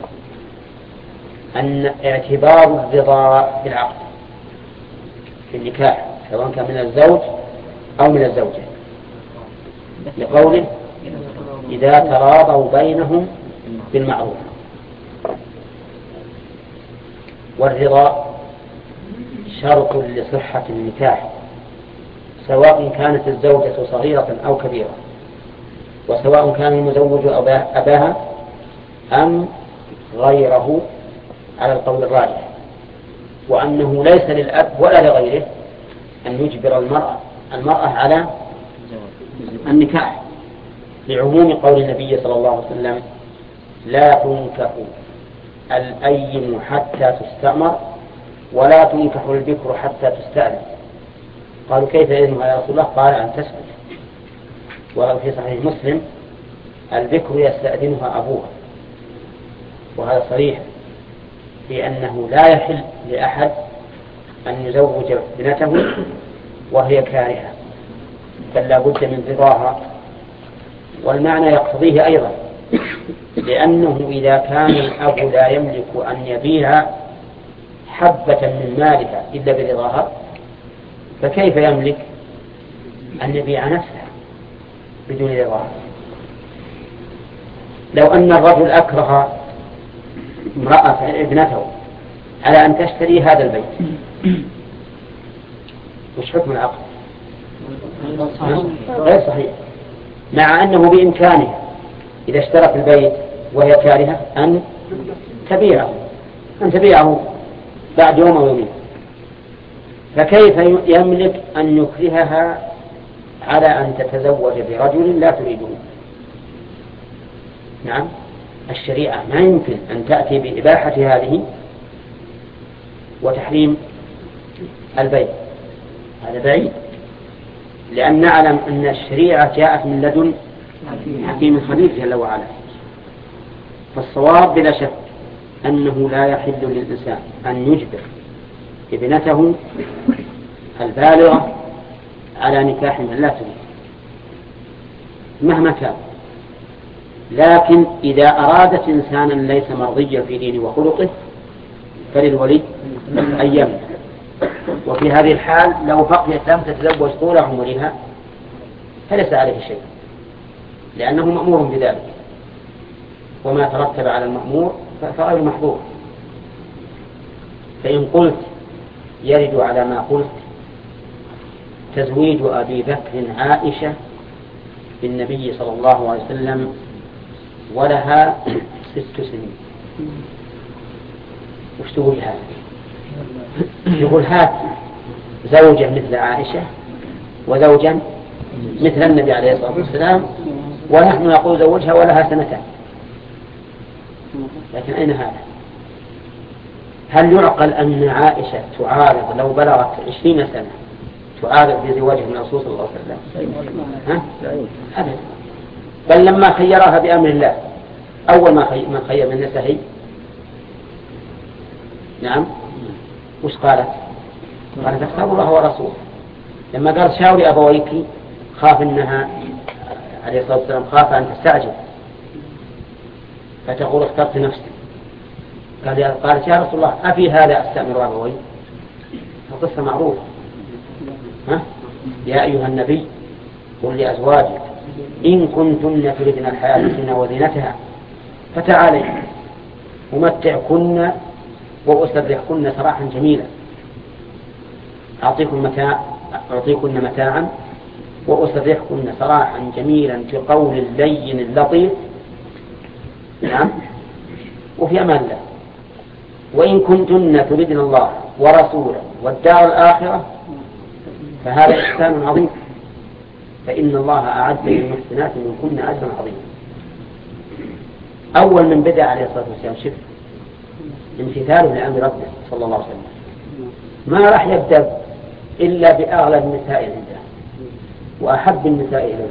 أن اعتبار الرضا بالعقد في النكاح سواء كان من الزوج أو من الزوجة، لقوله إذا تراضوا بينهم بالمعروف. والرضا شرط لصحة النكاح سواء كانت الزوجة صغيرة أو كبيرة، وسواء كان المزوج أباها أم غيره على القول الراجح، وأنه ليس للأب ولا لغيره أن يجبر المرأة المرأة على النكاح، لعموم قول النبي صلى الله عليه وسلم لا تنكح الأيم حتى تستأمر ولا تنكح البكر حتى تستأذن. قالوا كيف إذنها يا رسول الله؟ قال أن تسكت. وفي صحيح مسلم البكر يستأذنها أبوها، وهذا صريح في أنه لا يحل لأحد أن يزوج ابنته وهي كارهة، بل لا بد من رضاها. والمعنى يقتضيه أيضا، لأنه إذا كان الأب لا يملك أن يبيع حبة من مالها إلا برضاها فكيف يملك أن يبيع نفسه بدون رضاها؟ لو أن الرجل أكره امرأة ابنته على أن تشتري هذا البيت وش حكم العقد؟ غير صحيح، مع أنه بإمكانه إذا اشترت البيت وهي كارهة أن تبيعه أن تبيعه بعد يوم أو يومين، فكيف يملك أن يكرهها على أن تتزوج برجل لا تريده؟ نعم، الشريعة ما يمكن أن تأتي بإباحة هذه وتحريم البيع، هذا بعيد، لأن نعلم أن الشريعة جاءت من لدن حكيم خبير جل وعلا. فالصواب بلا شك أنه لا يحل للإنسان أن يجبر ابنته البالغة على نكاح من لا تريد مهما كان، لكن إذا أرادت إنسانا ليس مرضيا في دينه وخلقه فللولي أن يمنع. وفي هذه الحال لو بقيت لم تتزوج طول عمرها فليس عليه شيء، لأنه مأمور بذلك، وما ترتب على المأمور فغير محظور. فإن قلت يرد على ما قلت تزويج أبي بكر عائشة بالنبي صلى الله عليه وسلم ولها ست سنين. وش تقول هذا؟ يقول هات زوجة مثل عائشة وزوجا مثل النبي عليه الصلاة والسلام ونحن نقول زوجها ولها سنتين. لكن أين هذا؟ هل يعقل أن عائشة تعارض لو بلغت عشرين سنة تعارض بزواجه من الرسول صلى الله عليه وسلم؟ ها؟ أبدا. بل لما خيرها بأمر الله أول ما خير من خير من نسائه نعم وش قالت؟ قالت اختار الله ورسوله. لما قال شاوري أبويك خاف أنها عليه الصلاة والسلام خاف أن تستعجل فتقول اخترت نفسي. قال قالت يا رسول الله أفي هذا أستأمر أبوي؟ القصة معروفة. ها؟ يا أيها النبي قل لأزواجك إن كنتن تردن الحياة الدنيا وزينتها فتعالي أمتعكن وأسرحكن سراحا جميلا، أعطيكم متاع أعطيكن متاعا وأسرحكن سراحا جميلا بقول لين لطيف، نعم، وفي أمان الله. وإن كنتن تردن الله ورسوله والدار الآخرة فهذا إحسان عظيم، فإن الله أعد للمحسنات منكن أجرا عظيما. أول من بدأ عليه الصلاة والسلام شف امتثاله لأمر ربه صلى الله عليه وسلم، ما راح يبدأ إلا بأغلى النساء عنده وأحب النساء إليه.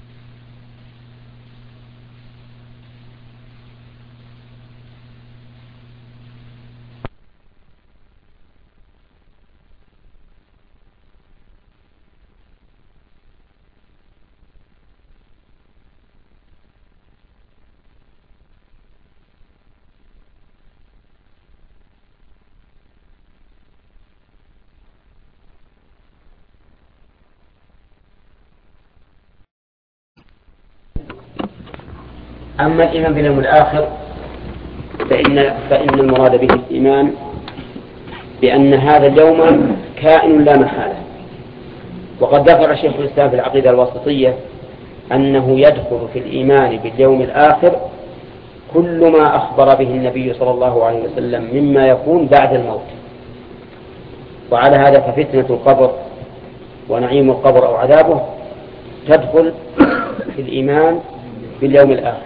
أما الإيمان باليوم الآخر فإن, فإن المراد به الإيمان بأن هذا اليوم كائن لا محالة. وقد ذكر شيخ الإسلام في العقيدة الواسطية أنه يدخل في الإيمان باليوم الآخر كل ما أخبر به النبي صلى الله عليه وسلم مما يكون بعد الموت. وعلى هذا ففتنة القبر ونعيم القبر أو عذابه تدخل في الإيمان باليوم الآخر.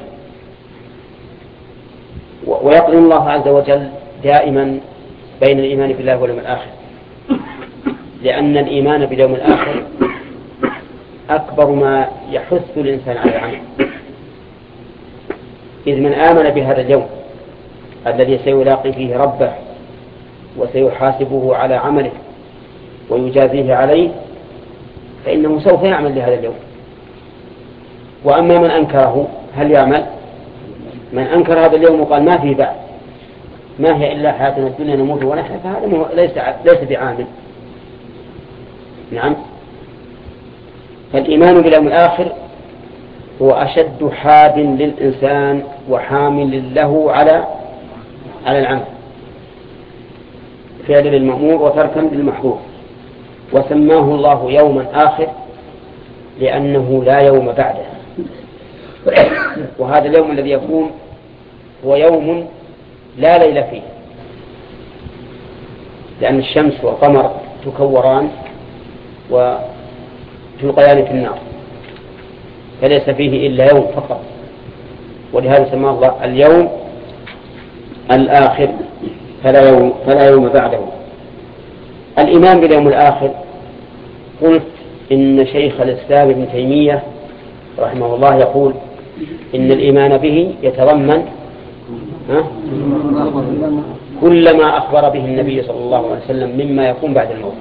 ويقرن الله عز وجل دائما بين الإيمان بالله واليوم الآخر، لأن الإيمان باليوم الآخر أكبر ما يحث الإنسان على العمل، إذ من آمن بهذا اليوم الذي سيلاقي فيه ربه وسيحاسبه على عمله ويجازيه عليه فإنه سوف يعمل لهذا اليوم. وأما من أنكره هل يعمل؟ من أنكر هذا اليوم وقال ما فيه بعد، ما هي إلا حياتنا الدنيا نموت ونحيا، فهذا ليس ليس بعامل. نعم، فالإيمان باليوم الآخر هو أشد حاد للإنسان وحامل له على على العمل، فعل للمأمور وتركا للمحظور. وسماه الله يوما آخر لأنه لا يوم بعده، وهذا اليوم الذي يكون هو يوم لا ليل فيه، لأن الشمس والقمر تكوران وتلقيان في النار، فليس فيه إلا يوم فقط، ولهذا سماه الله اليوم الآخر فلا يوم, فلا يوم بعده. الإيمان باليوم الآخر قلت إن شيخ الإسلام ابن تيمية رحمه الله يقول إن الإيمان به يتضمن كل ما أخبر به النبي صلى الله عليه وسلم مما يكون بعد الموت،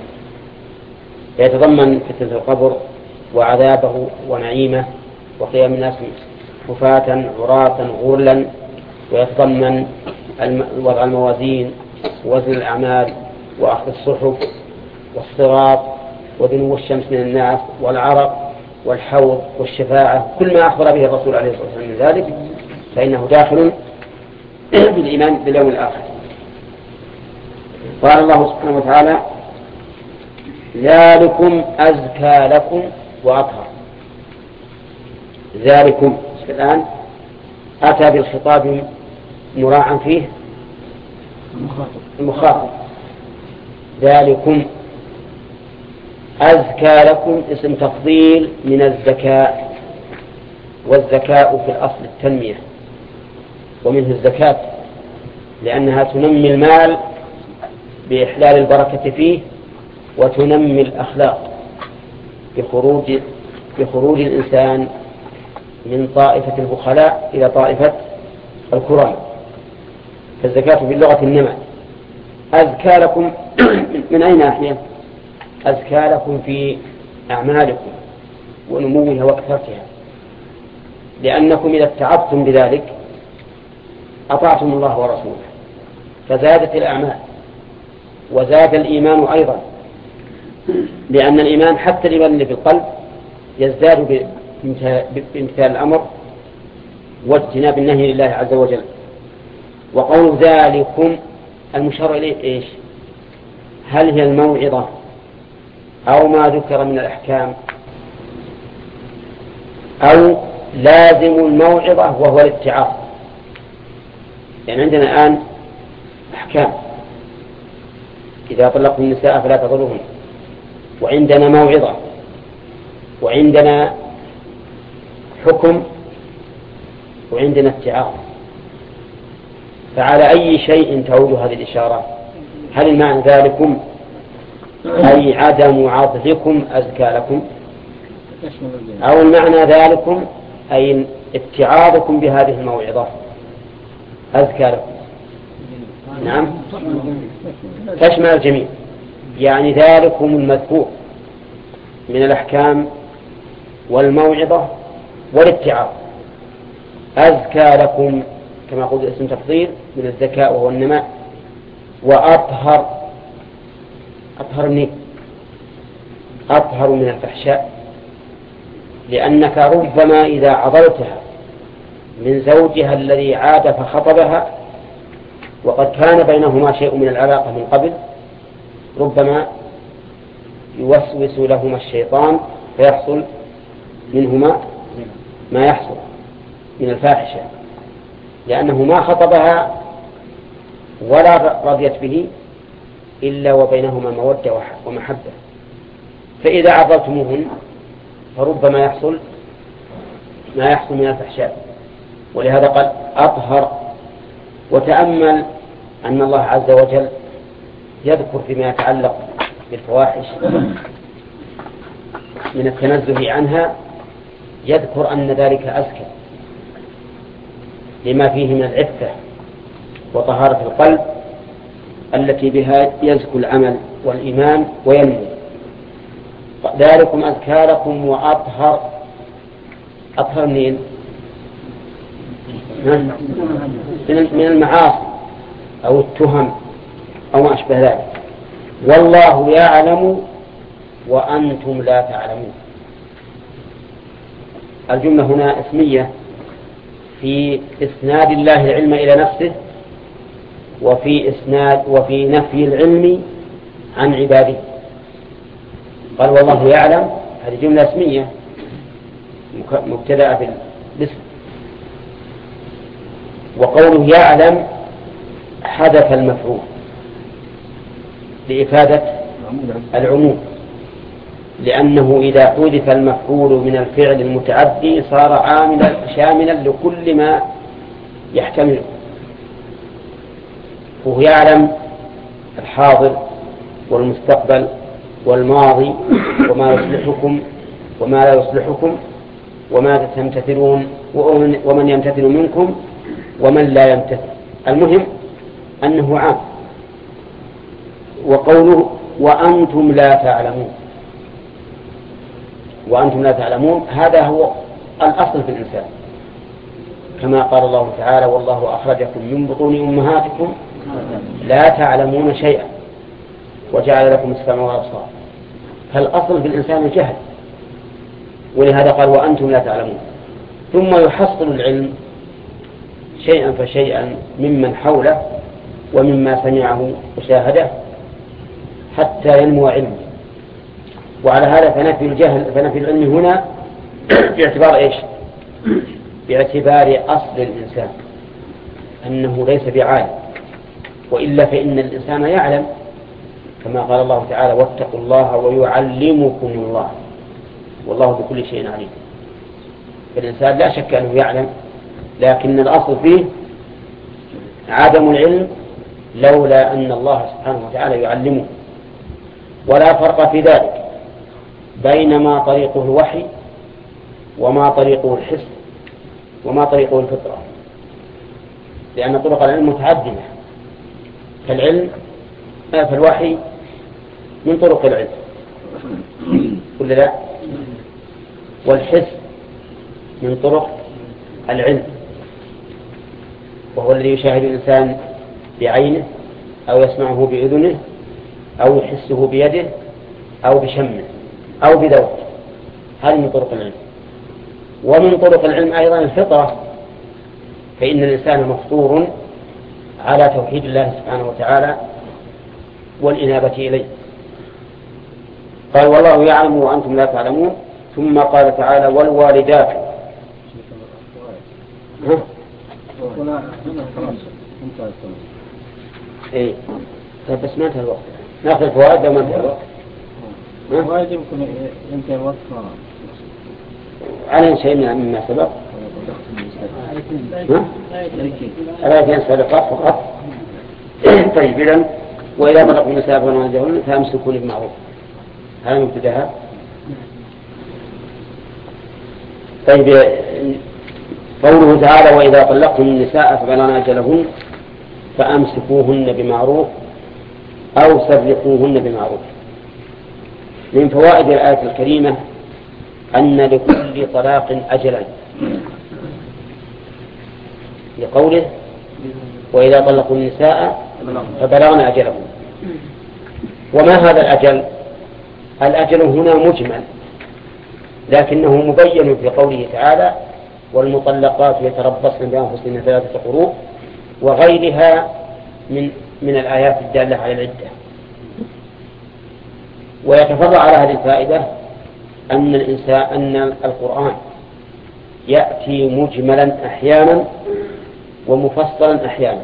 يتضمن فتنة القبر وعذابه ونعيمه وقيام الناس حفاة عراة غرلا، ويتضمن وضع الموازين ووزن الأعمال وأخذ الصحف والصراط ودنو الشمس من الناس والعرق والحوض والشفاعة، كل ما أخبر به الرسول عليه الصلاة والسلام من ذلك فإنه داخل بالإيمان باليوم الآخر. قال الله سبحانه وتعالى ذلكم أزكى لكم وأطهر. ذلكم الآن أتى بالخطاب مراعا فيه المخاطب. ذلكم أزكى لكم اسم تفضيل من الزكاة، والزكاة في الأصل التنمية ومنه الزكاة لأنها تنمي المال بإحلال البركة فيه وتنمي الأخلاق بخروج بخروج الإنسان من طائفة البخلاء إلى طائفة الكرام. فالزكاة باللغة النمى. أزكى لكم من أين أحيان؟ أزكى لكم في أعمالكم ونموها وكثرتها، لأنكم إذا اتعظتم بذلك أطعتم الله ورسوله فزادت الأعمال وزاد الإيمان أيضا، لأن الإيمان حتى الإيمان اللي في القلب يزداد بامتثال الأمر واجتناب النهي لله عز وجل. وقول ذلكم المشار إليه إيش؟ هل هي الموعظة أو ما ذكر من الأحكام أو لازم الموعظة وهو الاتعاظ؟ يعني عندنا الآن أحكام إذا طلقتم النساء فلا تضرهن، وعندنا موعظة، وعندنا حكم، وعندنا اتعاظ. فعلى أي شيء تعود هذه الإشارة؟ هل المعنى ذلكم أي عدم عضلكم أزكى لكم، أو المعنى ذلكم أي اتعاظكم بهذه الموعظة أزكى لكم؟ نعم، تشمل الجميع. يعني ذلكم المذكور من الأحكام والموعظة والاتعاظ أزكى لكم، كما قلت اسم تفضيل من الزكاة وهو النماء، وأطهر. أطهر منه أطهر من الفحشاء، لأنك ربما إذا عضلتها من زوجها الذي عاد فخطبها وقد كان بينهما شيء من العلاقة من قبل، ربما يوسوس لهما الشيطان فيحصل منهما ما يحصل من الفاحشة، لأنه ما خطبها ولا رضيت به إلا وبينهما مودة ومحبة. فإذا عضلتموهن فربما يحصل ما يحصل من الفحشاء، ولهذا قال أطهر. وتأمل أن الله عز وجل يذكر فيما يتعلق بالفواحش من التنزه عنها، يذكر أن ذلك أزكى لما فيه من العفة وطهارة القلب التي بها يزكو العمل والإيمان وينمو. ذلكم أزكى لكم وأطهر. أطهر منين؟ من المعاصي أو التهم أو ما أشبه ذلك. والله يعلم وأنتم لا تعلمون. الجملة هنا اسمية في إسناد الله العلم إلى نفسه، وفي إسناد وفي نفي العلم عن عباده. قال والله يعلم، هذه جملة اسمية مبتدأة بالاسم. وقوله يعلم حدث المفعول لإفادة العموم، لأنه إذا حدث المفعول من الفعل المتعدي صار عاملا شاملا لكل ما يحتمله. وهو يعلم الحاضر والمستقبل والماضي وما يصلحكم وما لا يصلحكم وما تمتثلون ومن يمتثل منكم ومن لا يمتثل. المهم أنه عام. وقوله وأنتم لا تعلمون، وأنتم لا تعلمون هذا هو الأصل في الإنسان، كما قال الله تعالى والله أخرجكم من بطون أمهاتكم لا تعلمون شيئا وجعل لكم السمع والأبصار. فالأصل في الإنسان الجهل، ولهذا قال وأنتم لا تعلمون. ثم يحصل العلم شيئا فشيئا ممن حوله ومما سمعه وشاهده حتى ينمو علمه. وعلى هذا فنفي الجهل فنفي العلم هنا باعتبار إيش؟ باعتبار أصل الإنسان أنه ليس بعالم، وإلا فإن الإنسان يعلم، كما قال الله تعالى واتقوا الله ويعلمكم الله والله بكل شيء عليم. فالإنسان لا شك أنه يعلم، لكن الأصل فيه عدم العلم لولا أن الله سبحانه وتعالى يعلمه. ولا فرق في ذلك بين ما طريقه الوحي وما طريقه الحس وما طريقه الفطرة، لأن طرق العلم متعددة. فالعلم فالوحي من طرق العلم كل لا، والحس من طرق العلم وهو الذي يشاهد الإنسان بعينه أو يسمعه بأذنه أو يحسه بيده أو بشمه أو بذوقه. هذه من طرق العلم. ومن طرق العلم أيضا الفطرة، فإن الإنسان مفطور على توحيد الله سبحانه وتعالى والإنابة إليه. قال والله يعلم وأنتم لا تعلمون. ثم قال تعالى والوالدات. ها؟ إيه طيب بس ما انتهى الوقت، ناخذ الفوائد لو ما انتهى الوقت. الفوائد يمكن ينتهي الوقت على شيء مما سبق. الآيتين سابقات فقط. طيب إذن وإذا بلغوا النساء فلوهن فأمسكون بمعروف، هذا مبتدأها. طيب قوله تعالى وإذا طلقتم النساء فبلغن أجلهن فأمسكوهن بمعروف أو سرقوهن بمعروف. من فوائد الآية الكريمة أن لكل طلاق أجلا، لقوله وإذا طلقوا النساء فبلغن أجلهن. وما هذا الأجل؟ الأجل هنا مجمل، لكنه مبين في قوله تعالى والمطلقات يتربصن بأنفسهن ثلاثة قروء وغيرها من من الآيات الدالة على العدة. ويتفرع على هذه الفائدة أن الإنسان أن القرآن يأتي مجملا أحيانا ومفصلا أحيانا،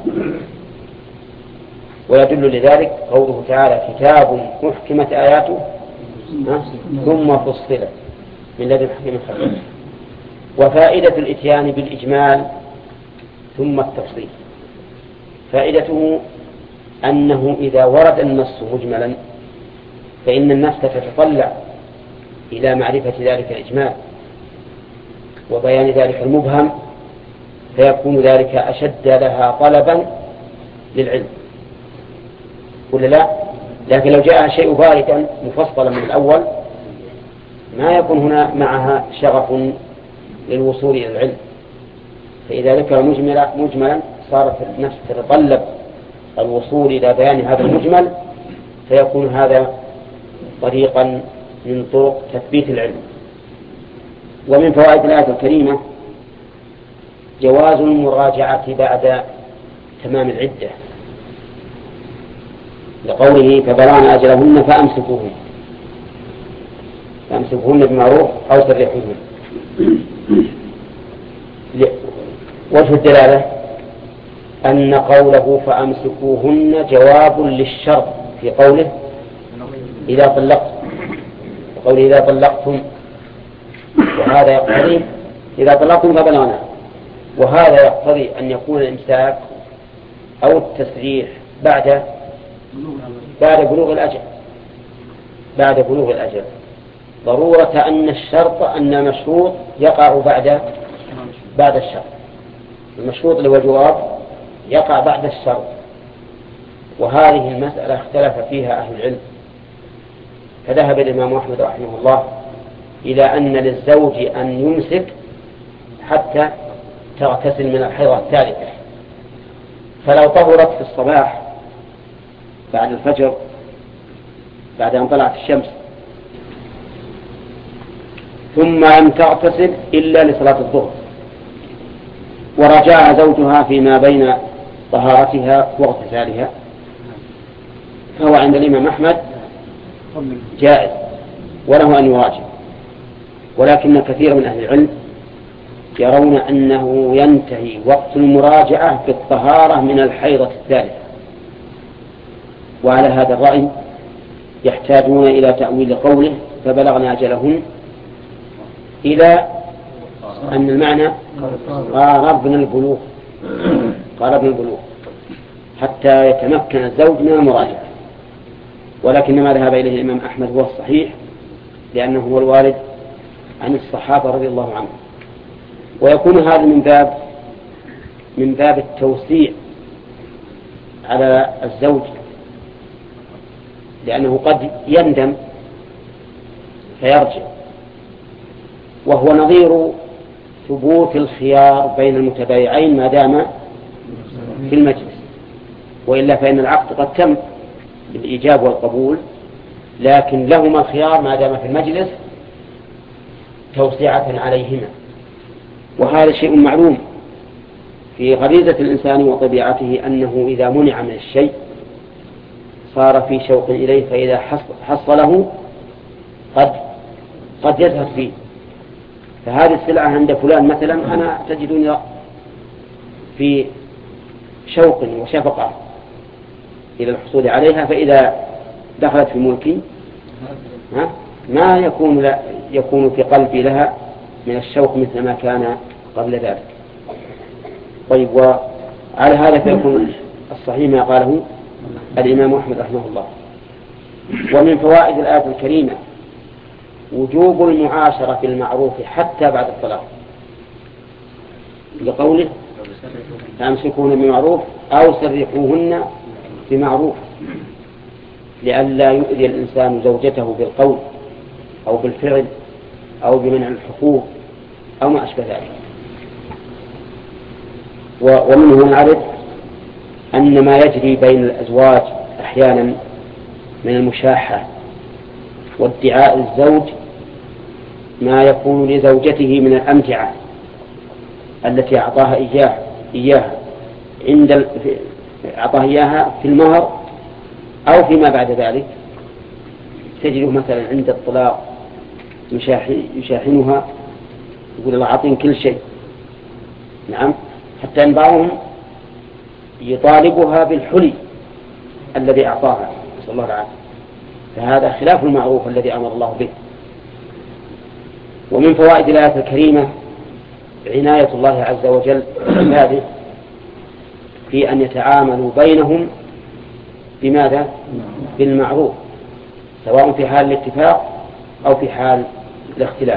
ويدل لذلك قوله تعالى كتاب محكمة آياته ثم فصلت من لدن حكيم خبير. وفائدة الإتيان بالإجمال ثم التفصيل فائدته أنه إذا ورد النص مجملا فإن النفس تتطلع إلى معرفة ذلك الإجمال وبيان ذلك المبهم، فيكون ذلك أشد لها طلبا للعلم ولا لا؟ لكن لو جاء شيء باردا مفصلا من الأول ما يكون هنا معها شغف للوصول إلى العلم. فإذا ذكر مجملا, مجملا صارت النفس تتطلب الوصول إلى بيان هذا المجمل، فيكون هذا طريقا من طرق تثبيت العلم. ومن فوائد الآية الكريمة جواز المراجعة بعد تمام العدة، لقوله فبلغن أجلهن فأمسكوهن فأمسكوهن بمعروف أو سرحوهن. وجه الدلالة أن قوله فأمسكوهن جواب للشرط في قوله إذا طلقتم، قوله إذا طلقتم، وهذا يقتضي إذا طلقتم فبلغنا، وهذا يقتضي أن يكون الإمساك أو التسريح بعد بعد بلوغ الأجل بعد بلوغ الأجل ضرورة أن الشرط أن المشروط يقع بعد بعد الشرط. المشروط اللي هو الجواب يقع بعد الشرط، وهذه المسألة اختلف فيها أهل العلم، فذهب الإمام أحمد رحمه الله إلى أن للزوج أن يمسك حتى تغتسل من الحيضة الثالثة، فلو طهرت في الصباح بعد الفجر بعد أن طلعت الشمس ثم لم تغتسل إلا لصلاة الظهر ورجع زوجها فيما بين طهارتها واغتسالها، فهو عند الإمام أحمد جائز وله أن يراجع. ولكن كثير من أهل العلم يرون أنه ينتهي وقت المراجعة بالطهارة من الحيضة الثالثة، وعلى هذا الرأي يحتاجون إلى تأويل قوله فبلغنا أجلهن إلى أن المعنى قاربنا البلوغ قاربنا البلوغ حتى يتمكن الزوج من المراجعة. ولكن ما ذهب إليه الإمام أحمد هو الصحيح، لأنه هو الوارد عن الصحابة رضي الله عنهم. ويكون هذا من باب من باب التوسيع على الزوج، لأنه قد يندم فيرجع، وهو نظير ثبوت الخيار بين المتبايعين ما دام في المجلس، وإلا فإن العقد قد تم بالإيجاب والقبول، لكن لهما الخيار ما دام في المجلس توسعة عليهما، وهذا شيء معلوم في غريزة الإنسان وطبيعته أنه إذا منع من الشيء صار في شوق إليه، فإذا حصله قد قد يزهد فيه. فهذه السلعة عند فلان مثلا أنا تجدني في شوق وشفقة إلى الحصول عليها، فإذا دخلت في ملكي ما يكون لا يكون في قلبي لها من الشوق مثل ما كان قبل ذلك. طيب، وعلى هذا فيكون الصحيح ما قاله الإمام أحمد رحمه الله. ومن فوائد الآية الكريمة وجوب المعاشرة بالمعروف حتى بعد الطلاق، لقوله فأمسكوهن بمعروف أو سرحوهن بمعروف، لئلا يؤذي الإنسان زوجته بالقول أو بالفعل أو بمنع الحقوق أو ما أشبه ذلك. ومنه نعرف أن ما يجري بين الأزواج أحيانا من المشاحة وادعاء الزوج ما يكون لزوجته من الأمتعة التي أعطاها إياه إياها عند أعطاها إياها في المهر أو فيما بعد ذلك. تجده مثلا عند الطلاق يشاحنها، يقول الله أعطين كل شيء، نعم، حتى أن بعضهم يطالبها بالحلي الذي أعطاها، نسأل الله العافية. فهذا خلاف المعروف الذي أمر الله به. ومن فوائد الآية الكريمة عناية الله عز وجل بعباده في أن يتعاملوا بينهم بماذا؟ بالمعروف، سواء في حال الاتفاق أو في حال الاختلاف،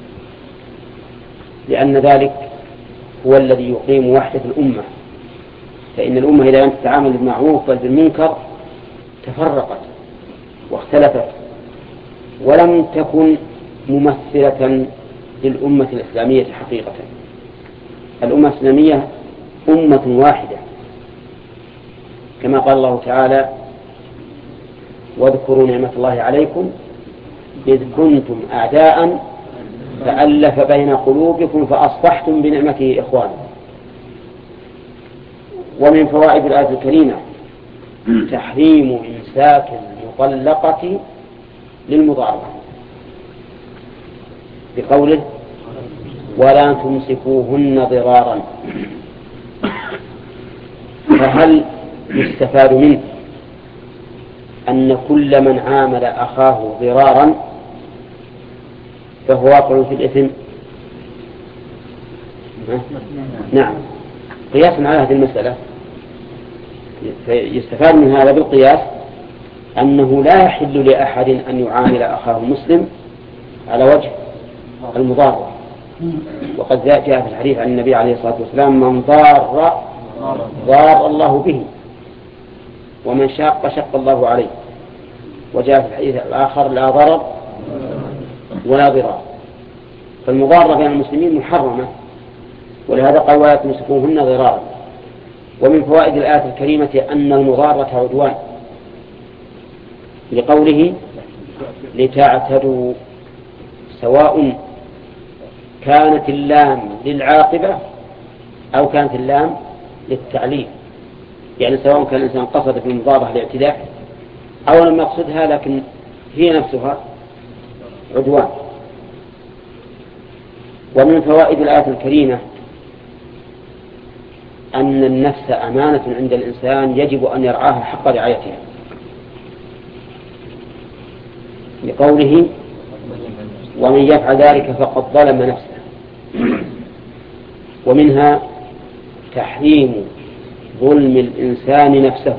لأن ذلك هو الذي يقيم وحدة الأمة. فإن الأمة إذا لم تتعامل بالمعروف بل بالمنكر تفرقت واختلفت ولم تكن ممثلة للأمة الإسلامية حقيقة. الأمة الإسلامية أمة واحدة، كما قال الله تعالى واذكروا نعمة الله عليكم إذ كنتم أعداء فألف بين قلوبكم فأصبحتم بنعمته إخوانا. ومن فوائد الآية الكريمة تحريم إمساك المطلقة للمضاربة بقوله ولا تمسكوهن ضرارا. فهل يستفاد منه أن كل من عامل أخاه ضرارا فهو واقع في الإثم؟ نعم، قياسا على هذه المسألة يستفاد من هذا بالقياس أنه لا يحل لأحد أن يعامل أخاه المسلم على وجه المضارة. وقد جاء في الحديث عن النبي عليه الصلاة والسلام من ضار ضار الله به ومن شاق شق الله عليه. وجاء في الحديث الآخر لا ضرر ولا ضرار. فالمضارة بين المسلمين محرمة، ولهذا قال ولا تمسكوهن ضرارا. ومن فوائد الآية الكريمة أن المضارة عدوان، لقوله لتعتدوا، سواء كانت اللام للعاقبة أو كانت اللام للتعليل، يعني سواء كان الإنسان قصد في المضارة الاعتداء أو لم يقصدها لكن هي نفسها عدوان. ومن فوائد الآية الكريمة أن النفس أمانة عند الإنسان يجب أن يرعاها حق رعايتها، لقوله ومن يفعل ذلك فقد ظلم نفسه. ومنها تحريم ظلم الإنسان نفسه،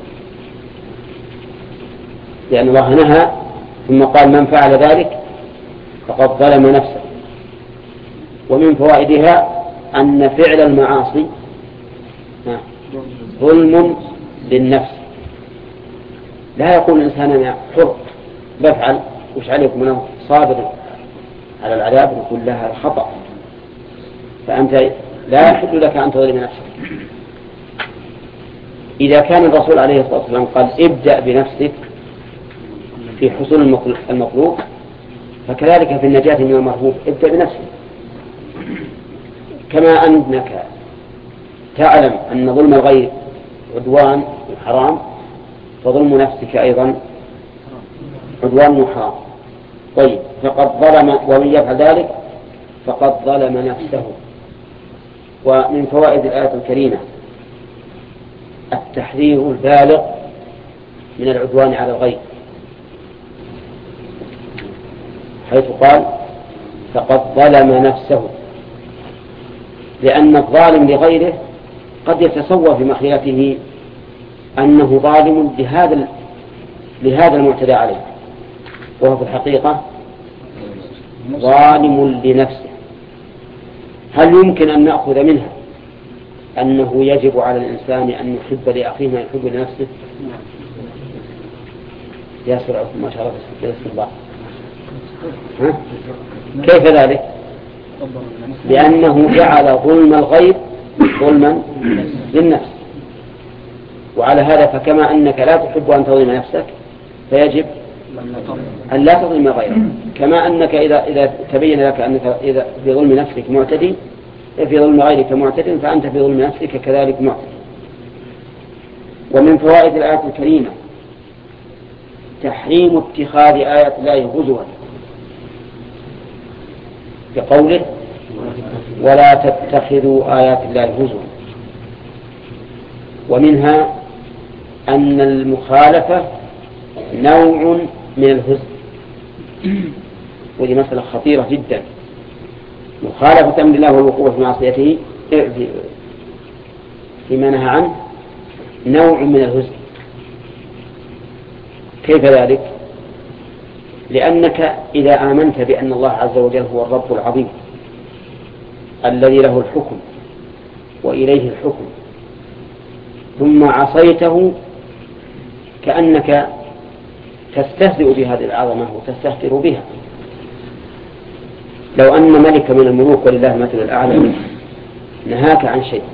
لأن الله نهى ثم قال من فعل ذلك فقد ظلم نفسه. ومن فوائدها أن فعل المعاصي ظلم للنفس. لا يقول الإنسان أنا حر بفعل وش عليكم أنا صابر على العذاب، نقول لها خطأ، فأنت لا يحل لك أن تظلم نفسك. إذا كان الرسول عليه الصلاة والسلام قال ابدأ بنفسك في حصول المطلوب، فكذلك في النجاة من المرهوب ابدأ بنفسك. كما أنك تعلم أن ظلم الغير عدوان وحرام، فظلم نفسك أيضا عدوان وحرام. طيب، فقد ظلم، ومن يفعل ذلك فقد ظلم نفسه. ومن فوائد الآية الكريمة التحذير البالغ من العدوان على الغير، حيث قال فقد ظلم نفسه، لأن الظالم لغيره قد يتصور في مخيلته أنه ظالم لهذا لهذا المعتدى عليه، وهو في الحقيقة ظالم لنفسه. هل يمكن أن نأخذ منها أنه يجب على الإنسان أن يحب لأخيه ما يحب لنفسه؟ يا سرعة ما شاء الله بسم الله. ها؟ كيف ذلك؟ لأنه جعل ظلم الغير ظلما للنفس، وعلى هذا فكما أنك لا تحب أن تظلم نفسك فيجب أن لا تظلم غيرك، كما أنك إذا إذا تبين لك أنك إذا في ظلم نفسك معتدي، في ظلم غيرك معتد، فأنت في ظلم نفسك كذلك معتدي. ومن فوائد الآية الكريمة تحريم اتخاذ آيات الله هزوا، بقوله ولا تتخذوا آيات الله هزوا. ومنها أن المخالفة نوع من الهزء، ودي مسألة خطيرة جدا. مخالفة أمر الله والوقوع في معصيته فيما نهى عنه نوع من الهزء. كيف ذلك؟ لأنك إذا آمنت بأن الله عز وجل هو الرب العظيم الذي له الحكم وإليه الحكم، ثم عصيته كأنك تستهزئ بهذه العظمة وتستهتر بها. لو أن ملك من الملوك ولله مثل الأعلى نهاك عن شيء،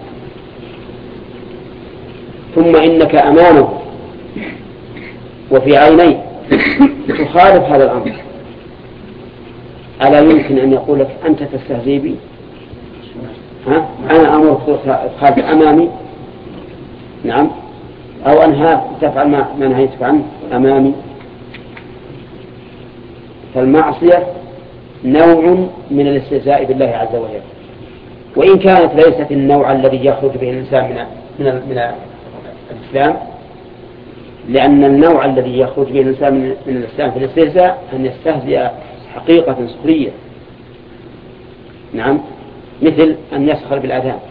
ثم إنك أمامه وفي عينيه تخالف هذا الأمر، ألا يمكن أن يقول لك أنت تستهزئ بي؟ ها؟ أنا أمرك تخالف أمامي، نعم، أو أنهاك تفعل ما نهيتك عنه أمامي. فالمعصية نوع من الاستهزاء بالله عز وجل، وإن كانت ليست النوع الذي يخرج به الإنسان من من من الإسلام، لأن النوع الذي يخرج به الإنسان من, من الإسلام في الاستهزاء أن يستهزئ حقيقة سخرية، نعم، مثل أن يسخر بالأذان.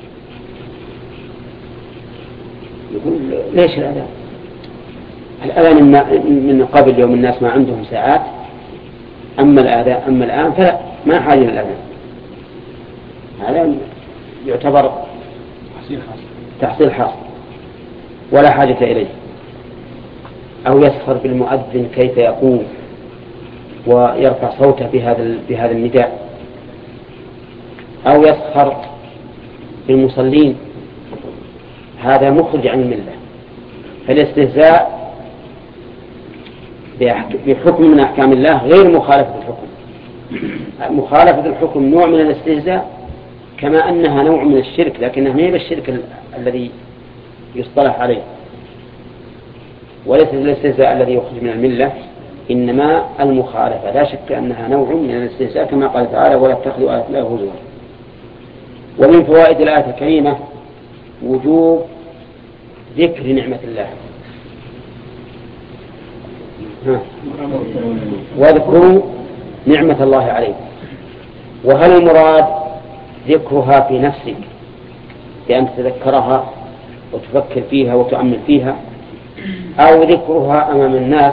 يقول ليش الأذان؟ الأذان من قبل يوم الناس ما عندهم ساعات، أما الآذان أما الآن فلا، ما حاجة للأذان. هذا يعتبر تحصيل حاصل ولا حاجة إليه. أو يسخر بالمؤذن كيف يقوم ويرفع صوته بهذا بهذا النداء، أو يسخر بالمصلين، هذا مخرج عن الملة. فالاستهزاء بحكم من أحكام الله غير مخالفة الحكم. مخالفة الحكم نوع من الاستهزاء، كما أنها نوع من الشرك، لكنها ما هي بالشرك ال- الذي يصطلح عليه، وليس الاستهزاء الذي يخرج من الملة، إنما المخالفة. لا شك أنها نوع من الاستهزاء كما قال تعالى ولا تتخذوا آيات الله هزوا. ومن فوائد الآية الكريمة وجوب ذكر نعمة الله. واذكروا نعمة الله عليكم. وهل المراد ذكرها في نفسك بأن تتذكرها وتفكر فيها وتؤمل فيها، أو ذكرها أمام الناس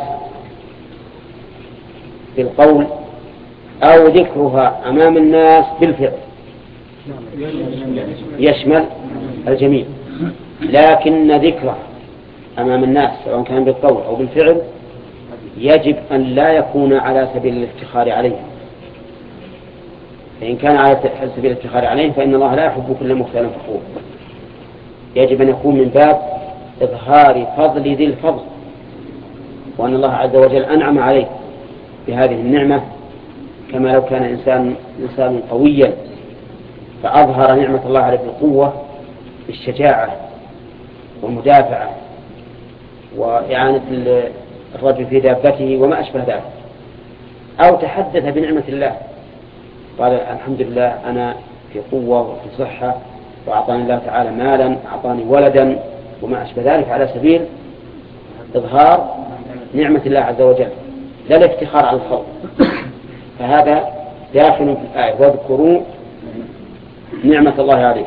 بالقول، أو ذكرها أمام الناس بالفعل؟ يشمل الجميع، لكن ذكره أمام الناس سواء كان بالقول أو بالفعل يجب أن لا يكون على سبيل الافتخار عليه. فإن كان على سبيل الافتخار عليه فإن الله لا يحب كل مختال فخور. يجب أن يكون من باب إظهار فضل ذي الفضل، وأن الله عز وجل أنعم عليه بهذه النعمة، كما لو كان إنسان إنسان قويا فأظهر نعمة الله عليه بالقوة بالشجاعة والمدافعة وإعانة الرجل في دابته وما أشبه ذلك، أو تحدث بنعمة الله قال الحمد لله أنا في قوة وفي صحة وأعطاني الله تعالى مالا، أعطاني ولدا وما أشبه ذلك، على سبيل إظهار نعمة الله عز وجل لا الافتخار على الخلق. فهذا داخل في الآية واذكروا نعمة الله عليكم.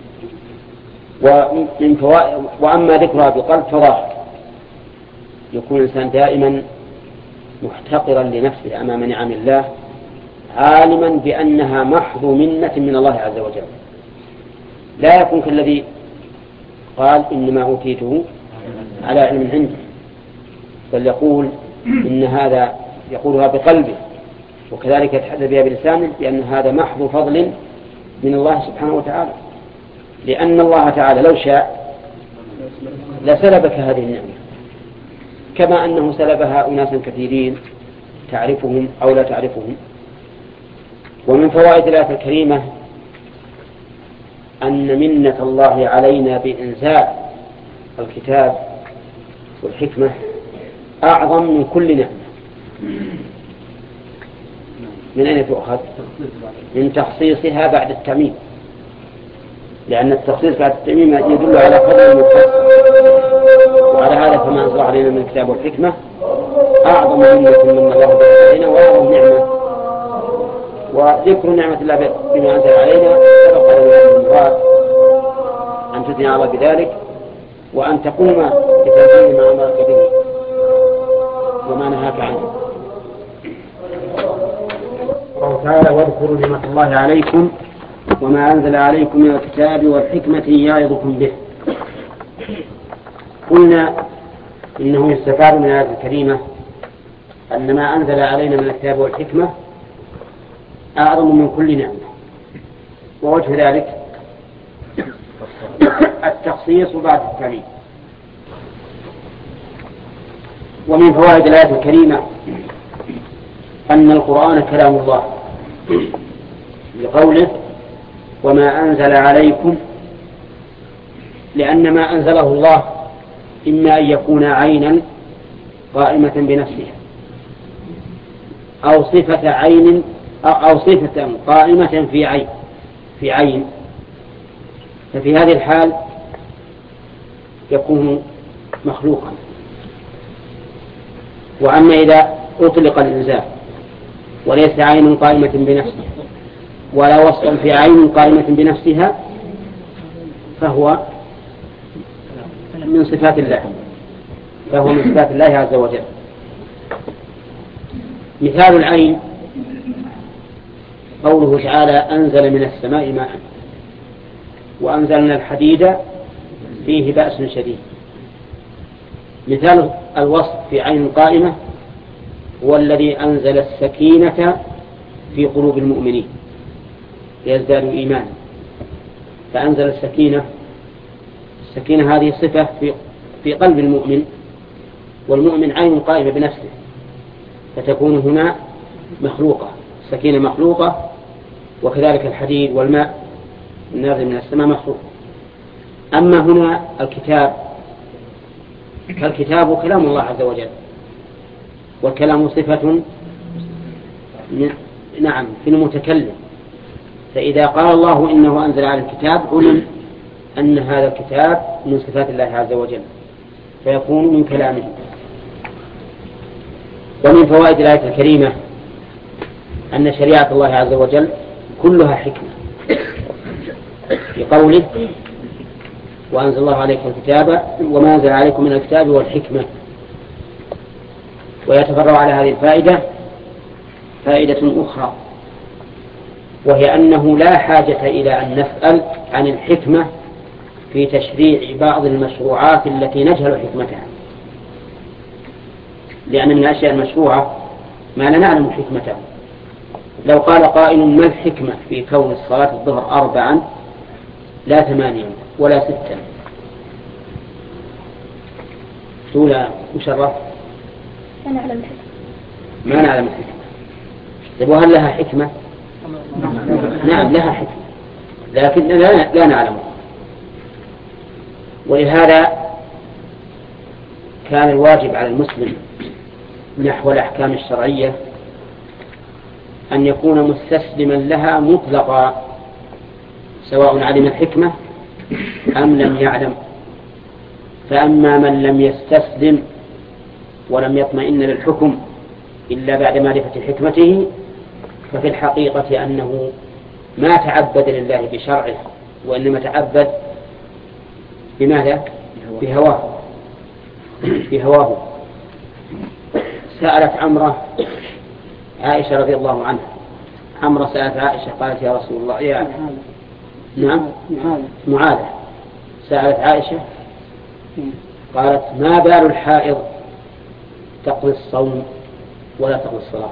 ومن فوائد وأما ذكرها بالقلب فظاهر، يكون الإنسان دائما محتقرا لنفسه أمام نعم الله، عالما بأنها محض منة من الله عز وجل، لا يكون كالذي قال إنما أوتيته على علم عنده، بل يقول إن هذا يقولها بقلبه وكذلك يتحدث بها بلسانه بأن هذا محض فضل من الله سبحانه وتعالى، لأن الله تعالى لو شاء لسلبك هذه النعمة، كما أنه سلبها أناسا كثيرين تعرفهم أو لا تعرفهم. ومن فوائد الآية الكريمة أن منة الله علينا بإنزال الكتاب والحكمة أعظم من كل نعمة. من أين تؤخذ؟ من تخصيصها بعد التعميم، لأن التخصيص بعد التعميم يدل على فضل المخصص، وعلى هذا فما أنزل علينا من الكتاب والحكمة أعظم منة من الله بها علينا وأعظم نعمة. وذكر نعمة الله بما أنزل علينا سبق له المراد أن تثني على بذلك وأن تقوم بتنفيذ ما أمرك به وما نهاك عنه. قال تعالى واذكروا نعمة الله عليكم وما أنزل عليكم من الكتاب والحكمة يعظكم به. قلنا إنه يستفاد من الآية الكريمة أن ما أنزل علينا من الكتاب والحكمة أعظم من كل نعمة، ووجه ذلك التخصيص بعد التعميم. ومن فوائد الآية الكريمة أن القرآن كلام الله لقوله وما أنزل عليكم، لأن ما أنزله الله إما أن يكون عينا قائمة بنفسها أو صفة عين أو صفة قائمة في عين في عين ففي هذه الحال يكون مخلوقا. وأما إذا أطلق الإنزال وليس عين قائمة بنفسها ولا وصف في عين قائمة بنفسها فهو من صفات الله فهو من صفات الله عز وجل. مثال العين قوله تعالى أنزل من السماء ماء وأنزلنا الحديد فيه بأس شديد. مثال الوصف في عين قائمة هو الذي أنزل السكينة في قلوب المؤمنين ليزدادوا إيمانا، فأنزل السكينة. السكينة هذه صفة في في قلب المؤمن، والمؤمن عين قائمة بنفسه، فتكون هنا مخلوقة، السكينة مخلوقة، وكذلك الحديد والماء النازل من السماء مخلوق. أما هنا الكتاب فالكتاب كلام الله عز وجل، والكلام صفة نعم في المتكلم، فإذا قال الله إنه أنزل على الكتاب علم أن هذا الكتاب من صفات الله عز وجل فيكون من كلامه. ومن فوائد الآية الكريمة أن شريعة الله عز وجل كلها حكمة، في قوله وأنزل الله عليكم الكتاب وما أنزل عليكم من الكتاب والحكمة. ويتفرع على هذه الفائدة فائدة أخرى، وهي أنه لا حاجة إلى أن نسأل عن الحكمة في تشريع بعض المشروعات التي نجهل حكمتها، لأن من الأشياء المشروعة ما لا نعلم حكمته. لو قال قائل ما الحكمة في كون الصلاة الظهر أربعا لا ثمانيا ولا ستا، سؤال مشرف لا نعلم الحكمة، ما نعلم الحكمة. طيب وهل لها حكمة؟ نعم لها حكمة، لكن لا, لا نعلمها. ولهذا كان الواجب على المسلم نحو الأحكام الشرعية أن يكون مستسلما لها مطلقا، سواء علم الحكمة أم لم يعلم. فأما من لم يستسلم ولم يطمئن للحكم إلا بعد معرفة حكمته، ففي الحقيقة أنه ما تعبد لله بشرعه، وإنما تعبد بماذا؟ بهواه بهواه سألت عمرة عائشة رضي الله عنها، عمرة سألت عائشة قالت يا رسول الله يا نعم معاذة سألت عائشة قالت ما بال الحائض تقضي الصوم ولا تقضي الصلاة؟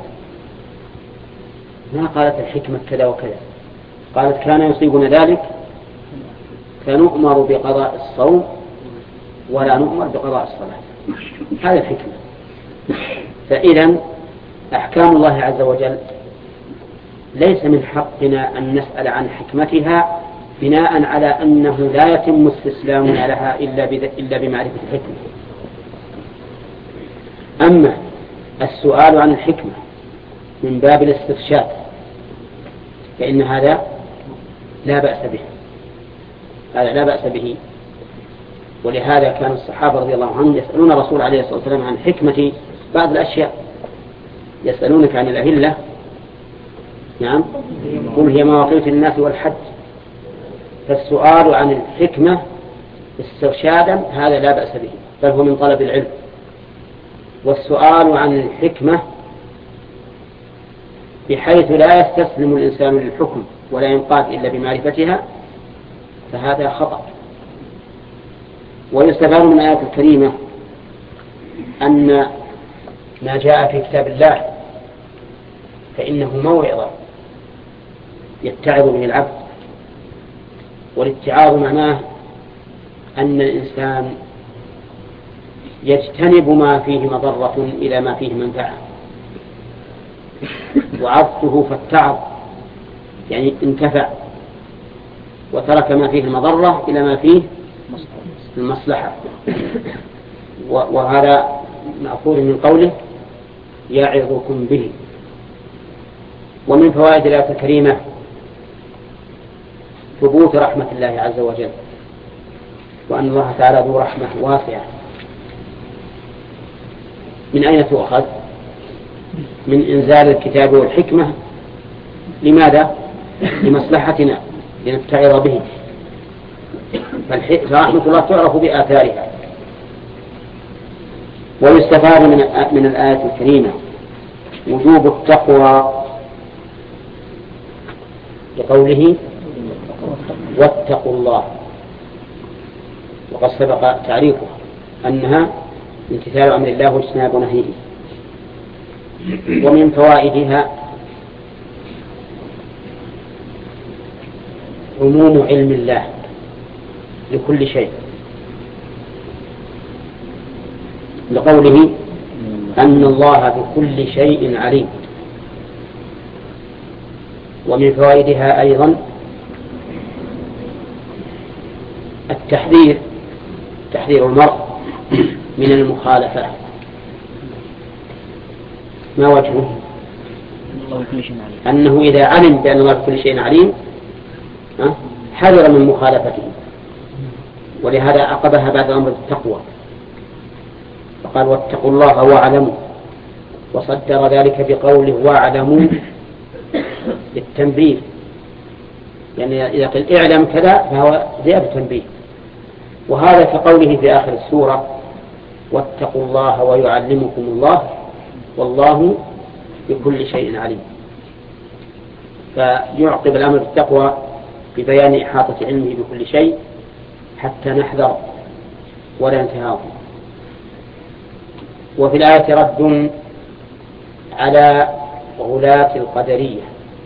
ما قالت الحكمة كذا وكذا، قالت كان يصيبنا ذلك فنؤمر بقضاء الصوم ولا نؤمر بقضاء الصلاة. هذا الحكمة. فإذا أحكام الله عز وجل ليس من حقنا أن نسأل عن حكمتها بناء على أنه لا يتم استسلامنا لها إلا بمعرفة الحكمة. أما السؤال عن الحكمة من باب الاسترشاد فإن هذا لا بأس به، هذا لا بأس به. ولهذا كان الصحابة رضي الله عنهم يسألون الرسول عليه الصلاة والسلام عن حكمة بعض الأشياء. يسألونك عن الأهلة، نعم، قل هي مواقيت الناس والحج. فالسؤال عن الحكمة استرشادا هذا لا بأس به، بل هو من طلب العلم. والسؤال عن الحكمة بحيث لا يستسلم الإنسان للحكم ولا ينقاد إلا بمعرفتها فهذا خطأ. ويستفاد من الآية الكريمة أن ما جاء في كتاب الله فإنه موعظة يتعظ به العبد. والاتعاظ معناه أن الإنسان يجتنب ما فيه مضرة إلى ما فيه منفعة. وعظته فاتعظ يعني انتفع، وترك ما فيه المضرة إلى ما فيه المصلحة. وهذا مأخوذ من قوله يعظكم به. ومن فوائد الآية الكريمة ثبوت رحمة الله عز وجل، وأن الله تعالى ذو رحمة واسعة. من أين تؤخذ؟ من إنزال الكتاب والحكمة. لماذا؟ لمصلحتنا لنتعظ به. فرحمة الله تعرف بآثارها. ويستفاد من الآية الكريمة وجوب التقوى لقوله واتقوا الله، وقد سبق تعريفه أنها امتثال أمر الله واجتناب نهيه. ومن فوائدها عموم علم الله لكل شيء، لقوله أن الله بكل شيء عليم. ومن فوائدها أيضا التحذير، تحذير المرء من المخالفة. ما وجهه؟ أنه إذا علم بأن الله بكل شيء عليم حذر من مخالفته. ولهذا عقبها بعد الأمر بالتقوى فقال واتقوا الله واعلموا، وصدر ذلك بقوله واعلموا للتنبيه، يعني إذا قل اعلم كذا فهو زيادة تنبيه. وهذا كقوله في آخر السورة واتقوا الله ويعلمكم الله والله بكل شيء عليم. فيعقب الأمر بالتقوى ببيان إحاطة علمه بكل شيء حتى نحذر ولا انتهاء. وفي الآية رد على غلاة القدرية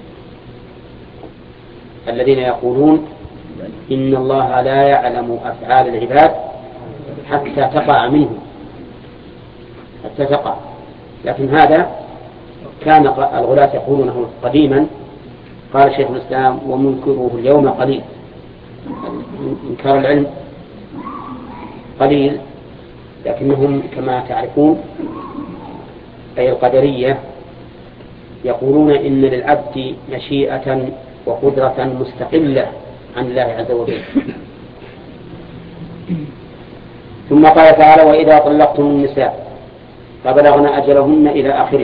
الذين يقولون إن الله لا يعلم أفعال العباد حتى تقع منه، حتى تقع. لكن هذا كان الغلاة يقولونه قديما. قال شيخ الإسلام ومنكره اليوم قليل. إنكار العلم قليل، لكنهم كما تعرفون أي القدرية يقولون إن للعبد مشيئة وقدرة مستقلة عن الله عز وجل. ثم قال تعالى: وإذا طلقتم النساء فبلغن أجلهن إلى آخره.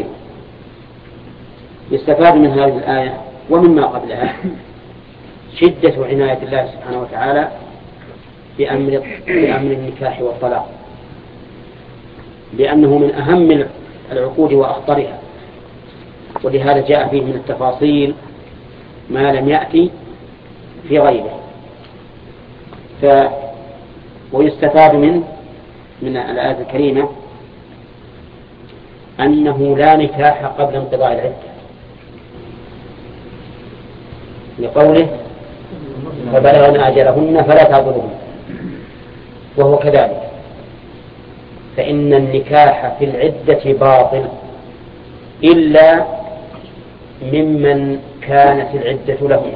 يستفاد من هذه الآية ومما قبلها شدة عناية الله سبحانه وتعالى بأمر, بأمر النكاح والطلاق، لأنه من أهم العقود وأخطرها، ولهذا جاء فيه من التفاصيل ما لم يأتي في غيره. ف ويستفاد منه من الآية الكريمة أنه لا نكاح قبل انقضاء العدة، لقوله: فبلغن أجلهن فلا تعضلوهن. وهو كذلك، فإن النكاح في العدة باطل إلا ممن كانت العدة له،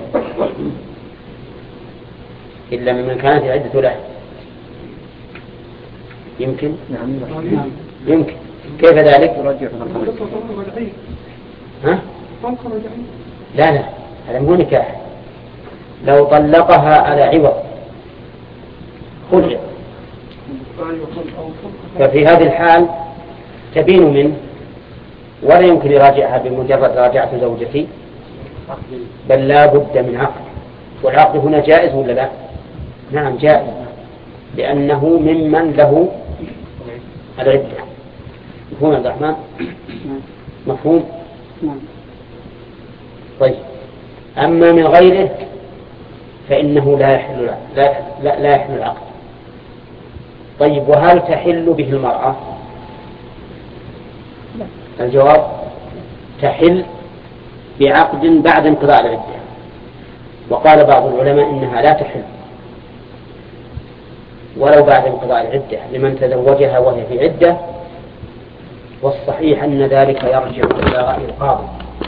إلا ممن كانت العدة له. يمكن؟ نعم. يمكن. كيف ذلك؟ ها؟ لا لا، هذا مو نكاح. لو طلقها على عوض خلع، ففي هذه الحال تبين منه ولا يمكن يراجعها بمجرد راجعة زوجتي، بل لا بد من عقد. والعقد هنا جائز ولا لا؟ نعم جائز، لأنه ممن له العدة. مفهوم عبد الرحمن؟ مفهوم؟ طيب، أما من غيره فإنه لا يحل لا, لا, لا يحل العقد. طيب، وهل تحل به المرأة؟ الجواب: تحل بعقد بعد انقضاء العدة. وقال بعض العلماء إنها لا تحل ولو بعد انقضاء العدة لمن تزوجها وهي في عدة، والصحيح أن ذلك يرجع إلى رأي القاضي،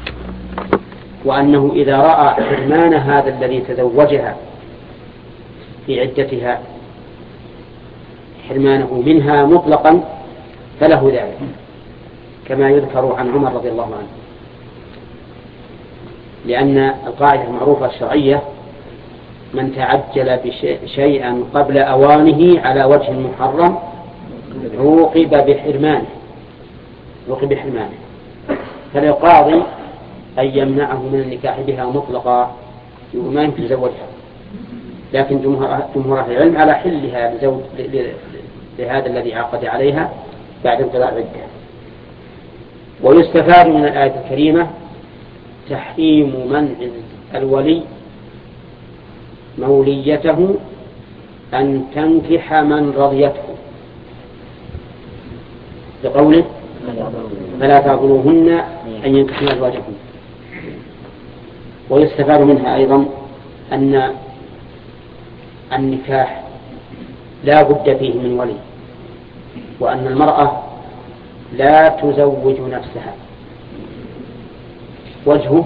وأنه إذا رأى حرمان هذا الذي تزوجها في عدتها حرمانه منها مطلقا فله ذلك، كما يذكر عن عمر رضي الله عنه، لأن القاعدة المعروفة الشرعية: من تعجل بشيئا قبل أوانه على وجه محرم عوقب بحرمانه عوقب بحرمانه. فللقاضي أن يمنعه من النكاح بها مطلقا، وما يمكن يزوجها، لكن جمهور أهل العلم على حلها لزوج لهذا الذي عقد عليها بعد انقضاء العدة. ويستفاد من الآية الكريمة تحريم منع الولي موليته أن تنكح من رضيته، لقوله: فلا تعضلوهن أن ينكحن أزواجهن. ويستفاد منها أيضا أن النكاح لا بد فيه من ولي، وأن المرأة لا تزوج نفسها. وجهه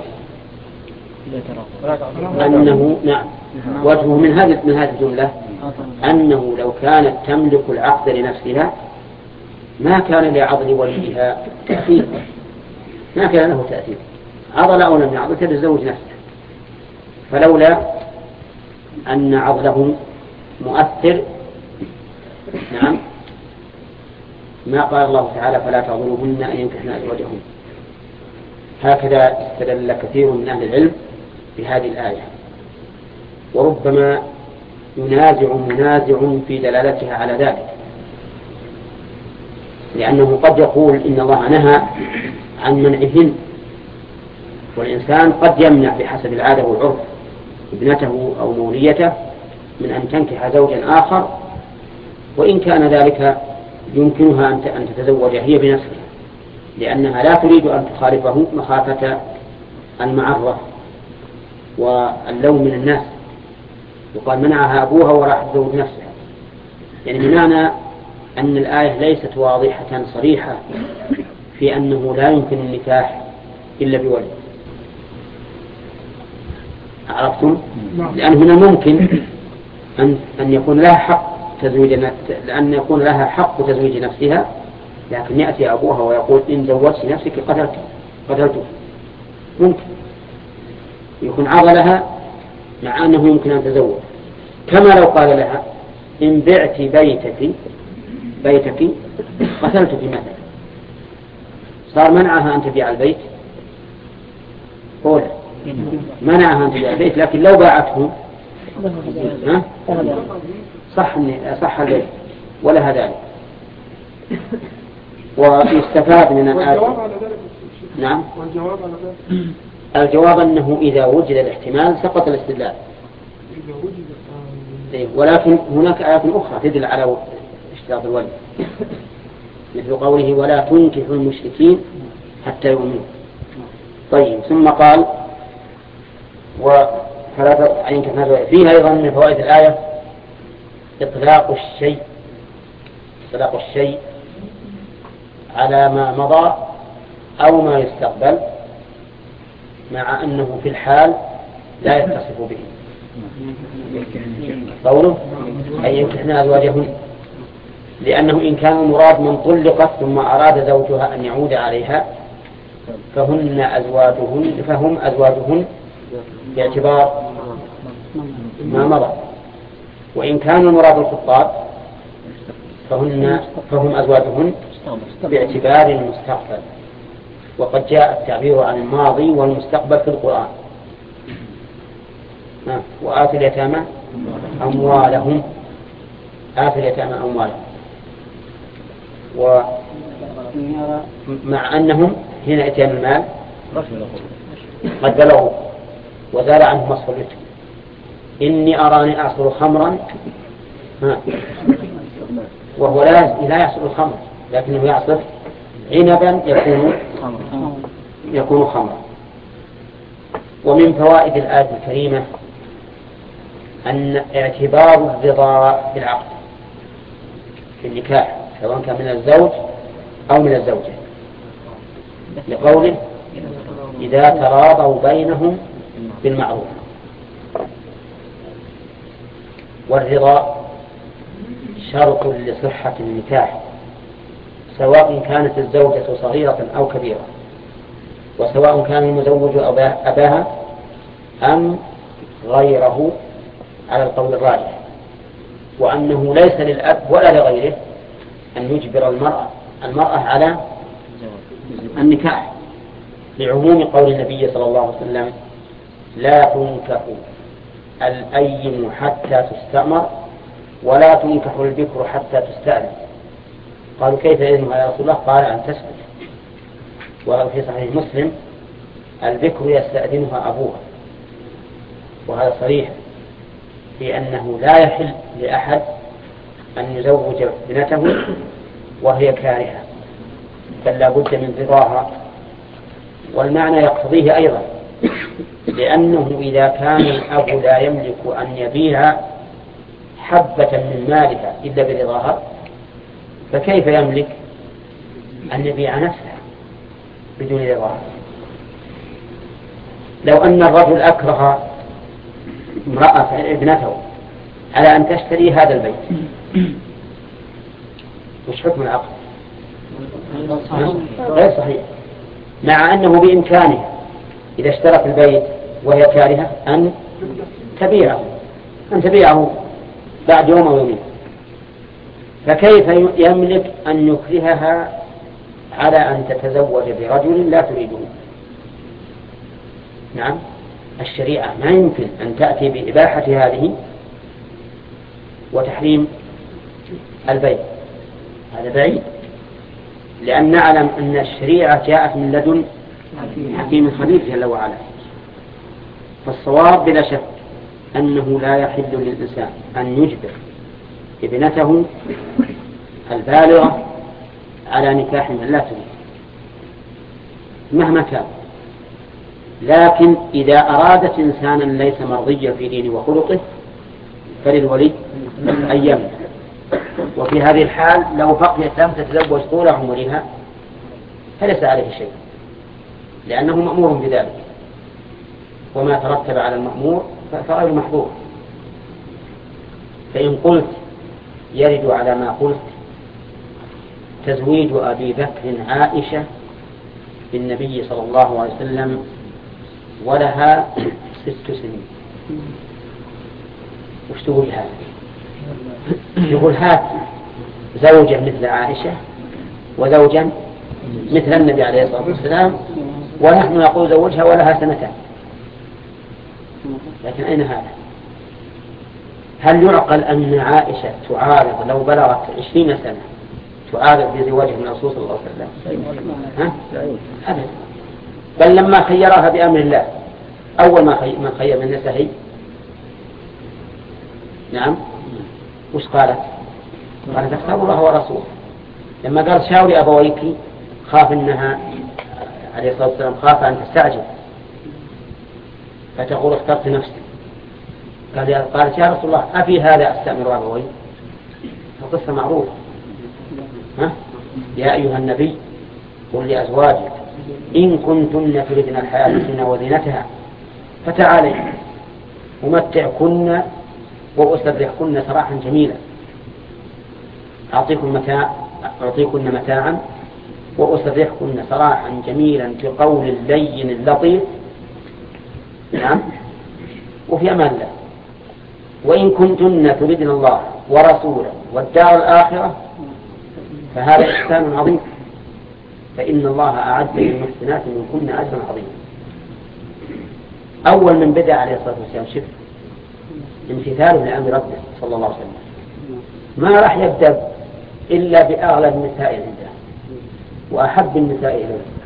أنه نعم وجهه من هذه من هذه الجملة أنه لو كانت تملك العقد لنفسها ما كان لعضل وليها تأثير، ما كان له تأثير، عضل أو لم يعضل تتزوج نفسها. فلولا أن عضله مؤثر نعم ما قال الله تعالى: فلا تعضلوهن أن ينكحن أزواجهن. هكذا استدل كثير من أهل العلم بهذه الآية، وربما ينازع منازع في دلالتها على ذلك، لأنه قد يقول إن الله نهى عن منعهن، والإنسان قد يمنع بحسب العادة والعرف ابنته أو موليته من أن تنكح زوجا آخر، وإن كان ذلك يمكنها أن تتزوج هي بنفسها، لأنها لا تريد أن تخالفه مخافة المعرة واللوم من الناس، وقال منعها أبوها وراح تزوج نفسها. يعني بمعنى أن الآية ليست واضحة صريحة في أنه لا يمكن النكاح إلا بولي. عرفتم؟ لأن هنا ممكن أن, أن يكون لها حق تزويج، لأن يكون لها حق تزويج نفسها، لكن يأتي أبوها ويقول إن زوجت نفسك قتلت قتلته. ممكن يكون عضلها مع أنه يمكن أن تزوج، كما لو قال لها إن بعت بيتك بيتك قتلتك مثلا، صار منعها أن تبيع البيت. قول منعها أن تبيع البيت، لكن لو باعته صح صح البيت ولا ذلك. ويستفاد من الآية. نعم. والجواب على ذلك الجواب أنه إذا وجد الاحتمال سقط الاستدلال. إذا وجد. ولكن هناك آيات أخرى تدل على اشتراط الولي، مثل قوله ولا تنكحوا المشركين حتى يؤمنوا. طيب ثم قال وفلا عين كفنا. فيها أيضا من فوائد الآية إطلاق الشيء إطلاق الشيء على ما مضى أو ما يستقبل، مع أنه في الحال لا يتصف به. قوله أي ينكحن أزواجهن، لأنه إن كان المراد من طلقت ثم أراد زوجها أن يعود عليها فهن أزواجهن فهم أزواجهن باعتبار ما مضى، وإن كان المراد الخطاب فهن فهم أزواجهن باعتبار المستقبل. وقد جاء التعبير عن الماضي والمستقبل في القرآن. وآتوا اليتامى أموالهم آتوا اليتامى أموالهم، ومع أنهم هنا إتيان المال قد بلغوا وزال عنهم مصر الرجل. إني أراني أعصر خمرا وهو لا يعصر الخمر لكنه يعصر عنبا يكون يكون خمرا. ومن فوائد الآية الكريمة أن اعتبار الرضا بالعقد في النكاح سواء كان من الزوج أو من الزوجة، لقوله إذا تراضوا بينهم بالمعروف. والرضا شرط لصحة النكاح سواء كانت الزوجة صغيرة أو كبيرة، وسواء كان المزوج أباها أم غيره على القول الراجح، وأنه ليس للأب ولا لغيره أن يجبر المرأة المرأة على النكاح، لعموم قول النبي صلى الله عليه وسلم لا تنكح الأيم حتى تستأمر ولا تنكح البكر حتى تستأذن. قالوا كيف إذنها يا رسول الله؟ قال أن تسكت. وفي صحيح مسلم البكر يستأذنها أبوها، وهذا صريح في أنه لا يحل لأحد أن يزوج ابنته وهي كارهة، بل لا بد من رضاها. والمعنى يقتضيه أيضا، لأنه إذا كان الأب لا يملك أن يبيع حبة من مالها إلا برضاها، فكيف يملك أن يبيع نفسها بدون رضاها؟ لو أن الرجل أكره امرأة ابنته على أن تشتري هذا البيت، وش حكم العقد؟ غير صحيح، مع أنه بإمكانه إذا اشترت البيت وهي كارهة أن تبيعه أن تبيعه بعد يوم أو يومين، فكيف يملك أن يكرهها على أن تتزوج برجل لا تريده؟ نعم، الشريعة ما يمكن أن تأتي بإباحة هذه وتحريم البيع، هذا بعيد، لأن نعلم أن الشريعة جاءت من لدن حكيم خبير جل وعلا. فالصواب بلا شك أنه لا يحل للإنسان أن يجبر ابنته البالغة على نكاح من لا تريد مهما كان، لكن إذا أرادت إنسانا ليس مرضيا في دينه وخلقه فللولي أن يمنع. وفي هذه الحال لو بقيت لم تتزوج طول عمرها فليس عليه شيء، لأنه مأمور بذلك، وما ترتب على المأمور فغير محظور. فإن قلت يرد على ما قلت تزويج أبي بكر عائشة بالنبي صلى الله عليه وسلم ولها ست سنين. وش تقول هذا؟ يقول هات زوجة مثل عائشة وزوجا مثل النبي عليه الصلاة والسلام ونحن نقول زوجها ولها سنتان. لكن أين هذا؟ هل يعقل أن عائشة تعارض لو بلغت عشرين سنة تعارض بزواجه من الرسول صلى الله عليه وسلم؟ ها؟ أبدا. بل لما خيرها بأمر الله أول ما خي... من خير من نسائه نعم وش قالت؟ قالت اختار الله ورسوله. لما قال شاوري أبويك خاف أنها عليه الصلاة والسلام خاف أن تستعجل فتقول اخترت نفسي. قال يا قالت يا رسول الله أفي هذا أستأمر أبوي؟ القصة معروفة. ها؟ يا أيها النبي قل لأزواجك إن كنتن تردن الحياة الدنيا وزينتها فتعالي أمتعكن وأسرحكن سراحا جميلا أعطيكم متاع أعطيكن متاعا وأسرحكن سراحا جميلا في قول اللين اللطيف. نعم. وفي أمان الله. وإن كنتن تردن الله ورسوله والدار الآخرة فهذا إحسان عظيم فإن الله أعد للمحسنات منكن أجرا عظيما. أول من بدأ عليه الصلاة والسلام شف امتثاله لأمر ربه صلى الله عليه وسلم ما راح يبدأ إلا بأغلى النساء عنده وأحب النساء إليه